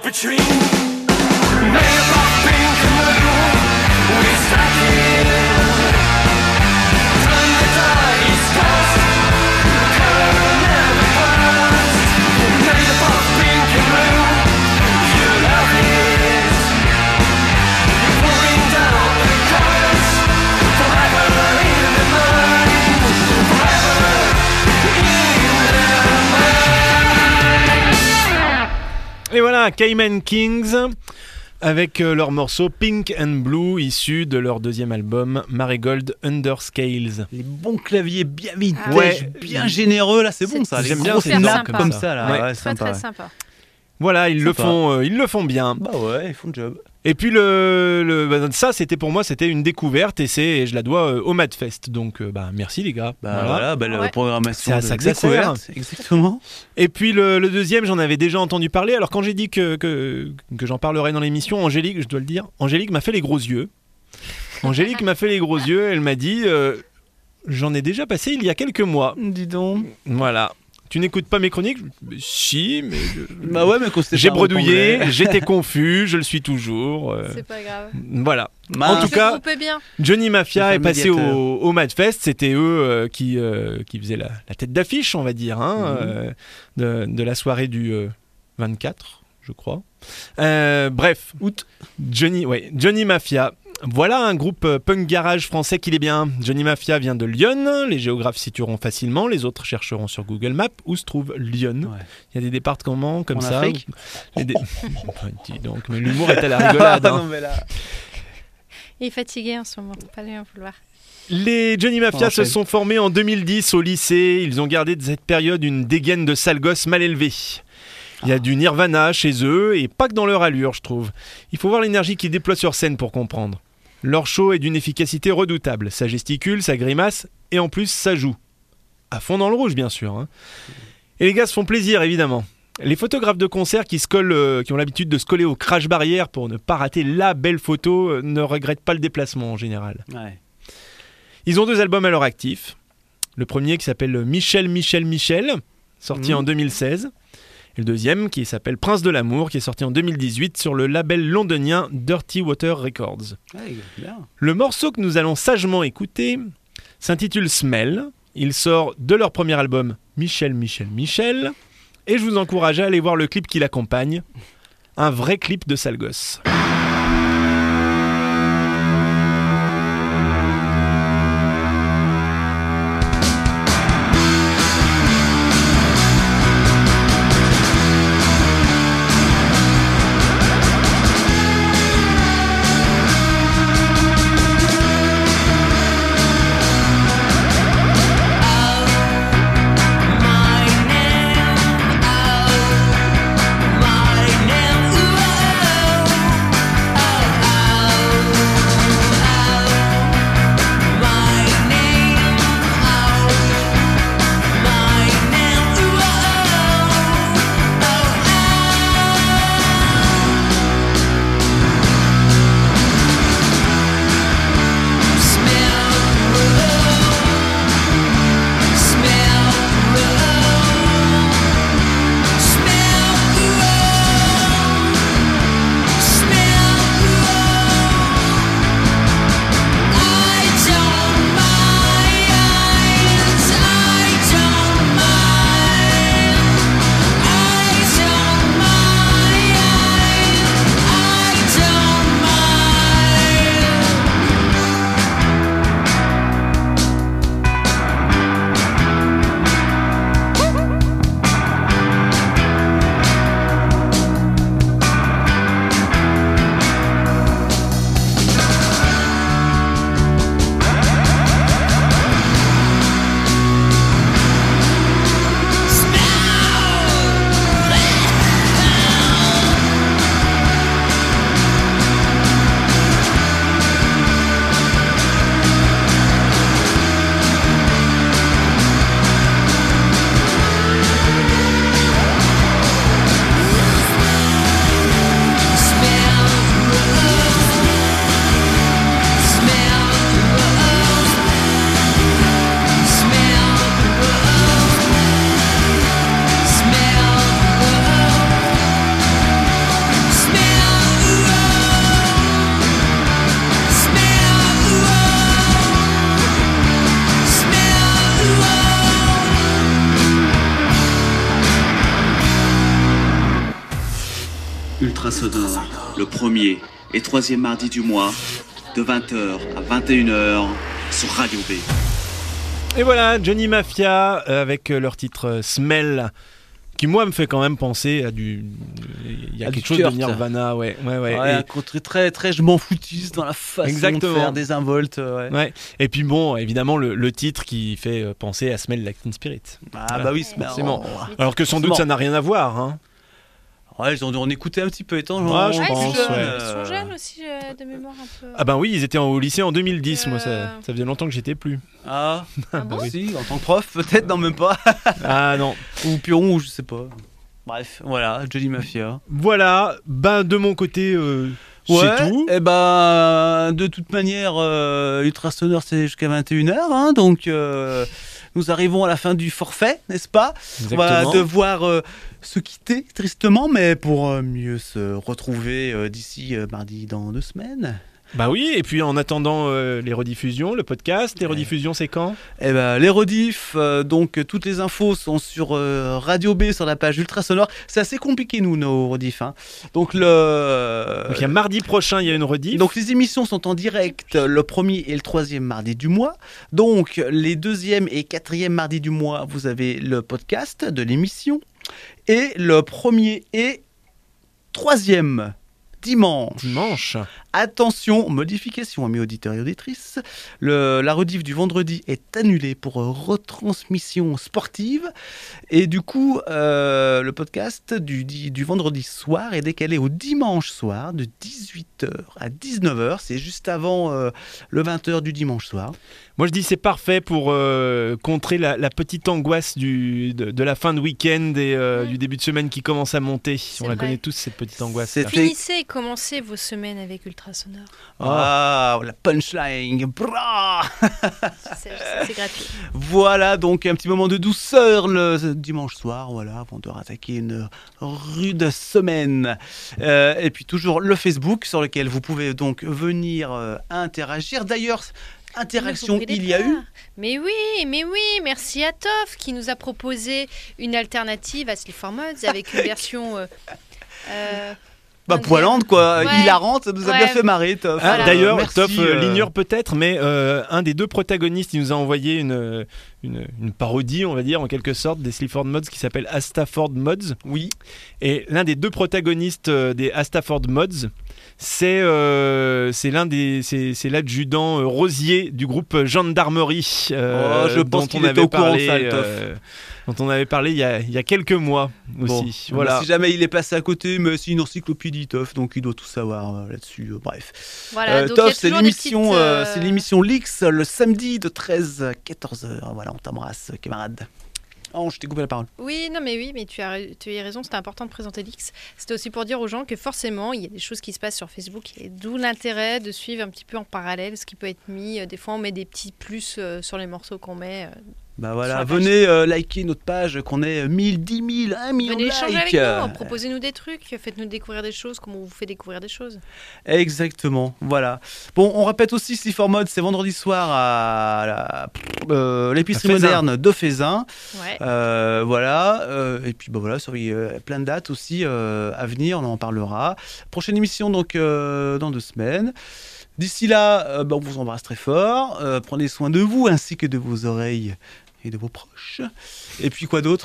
between. Made of pink and blue, we stuck it in. Turn the dice, dust, current never burst. Made of pink and blue, you love it. You're pouring down the colors, forever in the mind, forever in the mind. Et voilà, Cayman Kings avec leur morceau Pink and Blue issu de leur deuxième album Marigold Under Scales. Les bons claviers bien vintage, Ouais. bien généreux, là, c'est bon ça. J'aime Les bien grosses ces nappes sympa. comme ça, là. Ouais. Ouais, Très sympa. très sympa. Voilà, ils Sympa. le font bien. Bah ouais, ils font le job. Et puis ça, c'était pour moi, c'était une découverte et je la dois au Madfest. Donc merci les gars. Bah voilà, belle Ouais. programmation. C'est à de ça que ça découverte. Exactement. Et puis le deuxième, j'en avais déjà entendu parler. Alors quand j'ai dit que j'en parlerai dans l'émission, Angélique, je dois le dire, Angélique m'a fait les gros yeux. Angélique m'a fait les gros yeux. Elle m'a dit, j'en ai déjà passé il y a quelques mois. Dis donc. Voilà. Tu n'écoutes pas mes chroniques? Si, mais Bah ouais, mais quand c'était j'ai pas bredouillé, anglais. j'étais confus, je le suis toujours. C'est pas grave. Voilà. Mince. En tout Ce cas, groupe est bien. Johnny Mafia Le est passé médiateur. au Madfest. C'était eux qui faisaient la tête d'affiche, on va dire, de la soirée du 24, je crois. Bref, Johnny Mafia. Voilà un groupe punk garage français qu'il est bien. Johnny Mafia vient de Lyon. Les géographes situeront facilement. Les autres chercheront sur Google Maps où se trouve Lyon. Ouais. Il y a des départements comme En ça. Afrique Dis donc, mais l'humour est à la rigolade. Ah hein. non, mais là. Il est fatigué en ce moment, pas lui en vouloir. Les Johnny Mafia On se enchaîne. sont formés en 2010 au lycée. Ils ont gardé de cette période une dégaine de sale gosse mal élevée. Il y a du Nirvana chez eux et pas que dans leur allure, je trouve. Il faut voir l'énergie qu'ils déploient sur scène pour comprendre. Leur show est d'une efficacité redoutable. Ça gesticule, ça grimace et en plus ça joue. À fond dans le rouge, bien sûr. Hein. Et les gars se font plaisir, évidemment. Les photographes de concert qui ont l'habitude de se coller aux crash barrières pour ne pas rater la belle photo ne regrettent pas le déplacement en général. Ouais. Ils ont 2 albums à leur actif. Le premier qui s'appelle Michel, sorti en 2016. Et le deuxième qui s'appelle Prince de l'amour, qui est sorti en 2018 sur le label londonien Dirty Water Records. Ouais, bien. Le morceau que nous allons sagement écouter s'intitule Smell. Il sort de leur premier album Michel. Et je vous encourage à aller voir le clip qui l'accompagne. Un vrai clip de sale gosse. My name, ooh, Ultra Sonore, le premier et troisième mardi du mois, de 20h à 21h sur Radio B. Et voilà, Johnny Mafia avec leur titre Smell, qui moi me fait quand même penser à du... Il y a quelque chose de Nirvana, ouais. Un côté très, très je m'en foutiste dans la façon de faire des involtes. Ouais. Et puis bon, évidemment, le titre qui fait penser à Smell Like Teen Spirit. Ah voilà. Bah oui, Smell. Alors que sans doute ça n'a rien à voir, hein. Ouais, ils ont dû en écouter un petit peu étant je pense. Ils sont jeunes aussi, de mémoire un peu. Ah ben oui, ils étaient au lycée en 2010, moi ça faisait longtemps que j'étais plus. Ah bon si, en tant que prof, peut-être, non même pas. Ah non. Ou Piron, ou je sais pas. Bref, voilà, Johnny Mafia. Voilà, de mon côté, c'est tout. Et de toute manière, Ultra Sonore c'est jusqu'à 21h, hein, donc nous arrivons à la fin du forfait, n'est-ce pas ? Exactement. On va devoir se quitter tristement, mais pour mieux se retrouver d'ici mardi dans 2 semaines. Bah oui, et puis en attendant les rediffusions, le podcast, les rediffusions c'est quand ? Eh ben, les rediffs, donc toutes les infos sont sur Radio B, sur la page Ultra Sonore. C'est assez compliqué nos rediffs. Hein. Donc il y a mardi prochain, il y a une rediff. Donc les émissions sont en direct le 1er et le 3e mardi du mois. Donc les 2e et 4e mardi du mois, vous avez le podcast de l'émission. Et le 1er et 3e dimanche. Attention, modification, amis auditeurs et auditrices. La rediff du vendredi est annulée pour retransmission sportive. Et du coup, le podcast du vendredi soir est décalé au dimanche soir de 18h à 19h. C'est juste avant le 20h du dimanche soir. Moi, je dis c'est parfait pour contrer la petite angoisse de la fin de week-end et du début de semaine qui commence à monter. On la connaît tous, cette petite angoisse. Finissez et commencez vos semaines avec Ultra Sonore. Ah, la punchline. C'est gratuit. Voilà, donc un petit moment de douceur le dimanche soir, voilà, avant de rattaquer une rude semaine. Et puis toujours le Facebook sur lequel vous pouvez donc venir interagir. D'ailleurs, interaction il y a eu. Mais oui, merci à Toff qui nous a proposé une alternative à Sleep for Mods avec une version poilante quoi, ouais. Hilarante, ça nous a bien fait marrer Toff. Voilà. D'ailleurs, Toff l'ignore peut-être, mais un des 2 protagonistes, il nous a envoyé une parodie, on va dire, en quelque sorte, des Sleaford Mods qui s'appelle Astaford Mods. Oui. Et l'un des 2 protagonistes des Astaford Mods, c'est l'adjudant Rosier du groupe Gendarmerie. Je pense qu'il était au courant, ça, le Toff. Dont on avait parlé il y a quelques mois aussi. Bon, voilà. Si jamais il est passé à côté, mais c'est une encyclopédie Toff, donc il doit tout savoir là-dessus. Bref. Voilà, Toff, c'est l'émission Leaks le samedi de 13 à 14h. Voilà, on t'embrasse, camarade. Oh, je t'ai coupé la parole. Oui, mais tu as raison, c'était important de présenter Leaks. C'était aussi pour dire aux gens que forcément, il y a des choses qui se passent sur Facebook et d'où l'intérêt de suivre un petit peu en parallèle ce qui peut être mis. Des fois, on met des petits plus sur les morceaux qu'on met. Bah voilà, venez liker notre page, qu'on ait 1000, 10 000, 1 million de likes. Venez échanger avec nous, proposez-nous des trucs, faites-nous découvrir des choses, comme on vous fait découvrir des choses. Exactement, voilà. Bon, on répète aussi Sleep for Mods, c'est vendredi soir à l'épicerie moderne de Fézin. Ouais. Voilà, et puis voilà, plein de dates aussi à venir, on en parlera. Prochaine émission donc dans 2 semaines. D'ici là, on vous embrasse très fort. Prenez soin de vous ainsi que de vos oreilles et de vos proches. Et puis quoi d'autre ?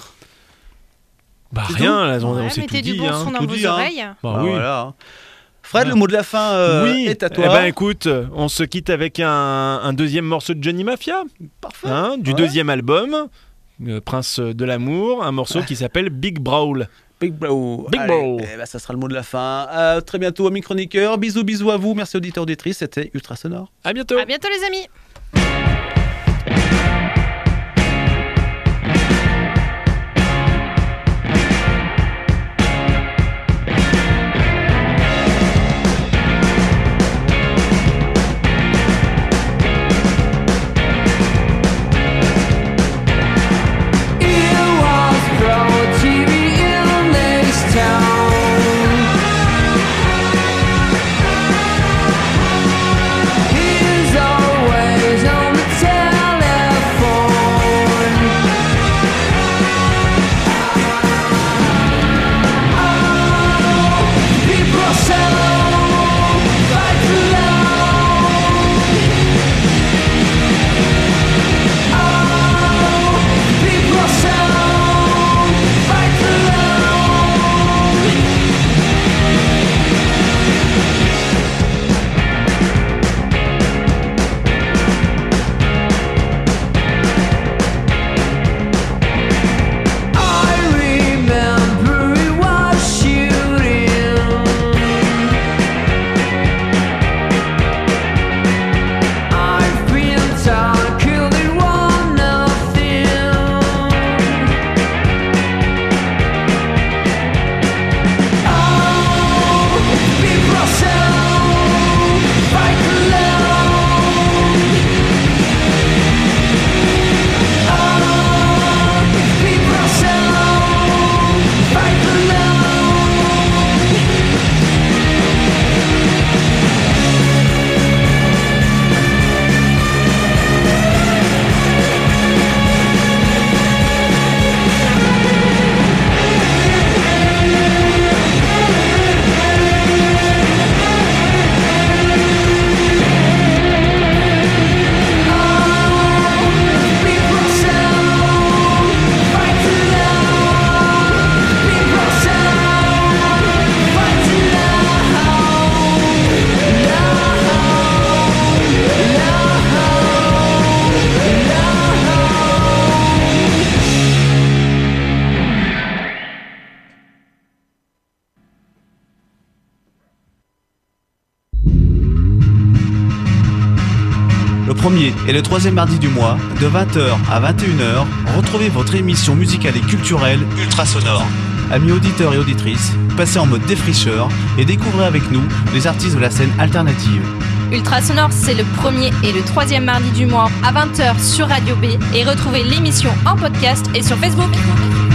Rien, là, on s'est tout mettez dit. du bon son dans vos oreilles. Oui. Voilà. Fred, le mot de la fin est à toi. Écoute, on se quitte avec un 2e morceau de Johnny Mafia. Parfait. Du 2e album, Prince de l'amour, un morceau qui s'appelle Big Brawl. Big Bro. Ça sera le mot de la fin. Très bientôt, amis chroniqueurs. Bisous à vous. Merci auditeurs, auditrices. C'était Ultra Sonore. À bientôt. À bientôt, les amis. He's always on the Le premier et le troisième mardi du mois, de 20h à 21h, retrouvez votre émission musicale et culturelle Ultrasonore. Amis auditeurs et auditrices, passez en mode défricheur et découvrez avec nous les artistes de la scène alternative. Ultrasonore, c'est le premier et le troisième mardi du mois à 20h sur Radio B et retrouvez l'émission en podcast et sur Facebook.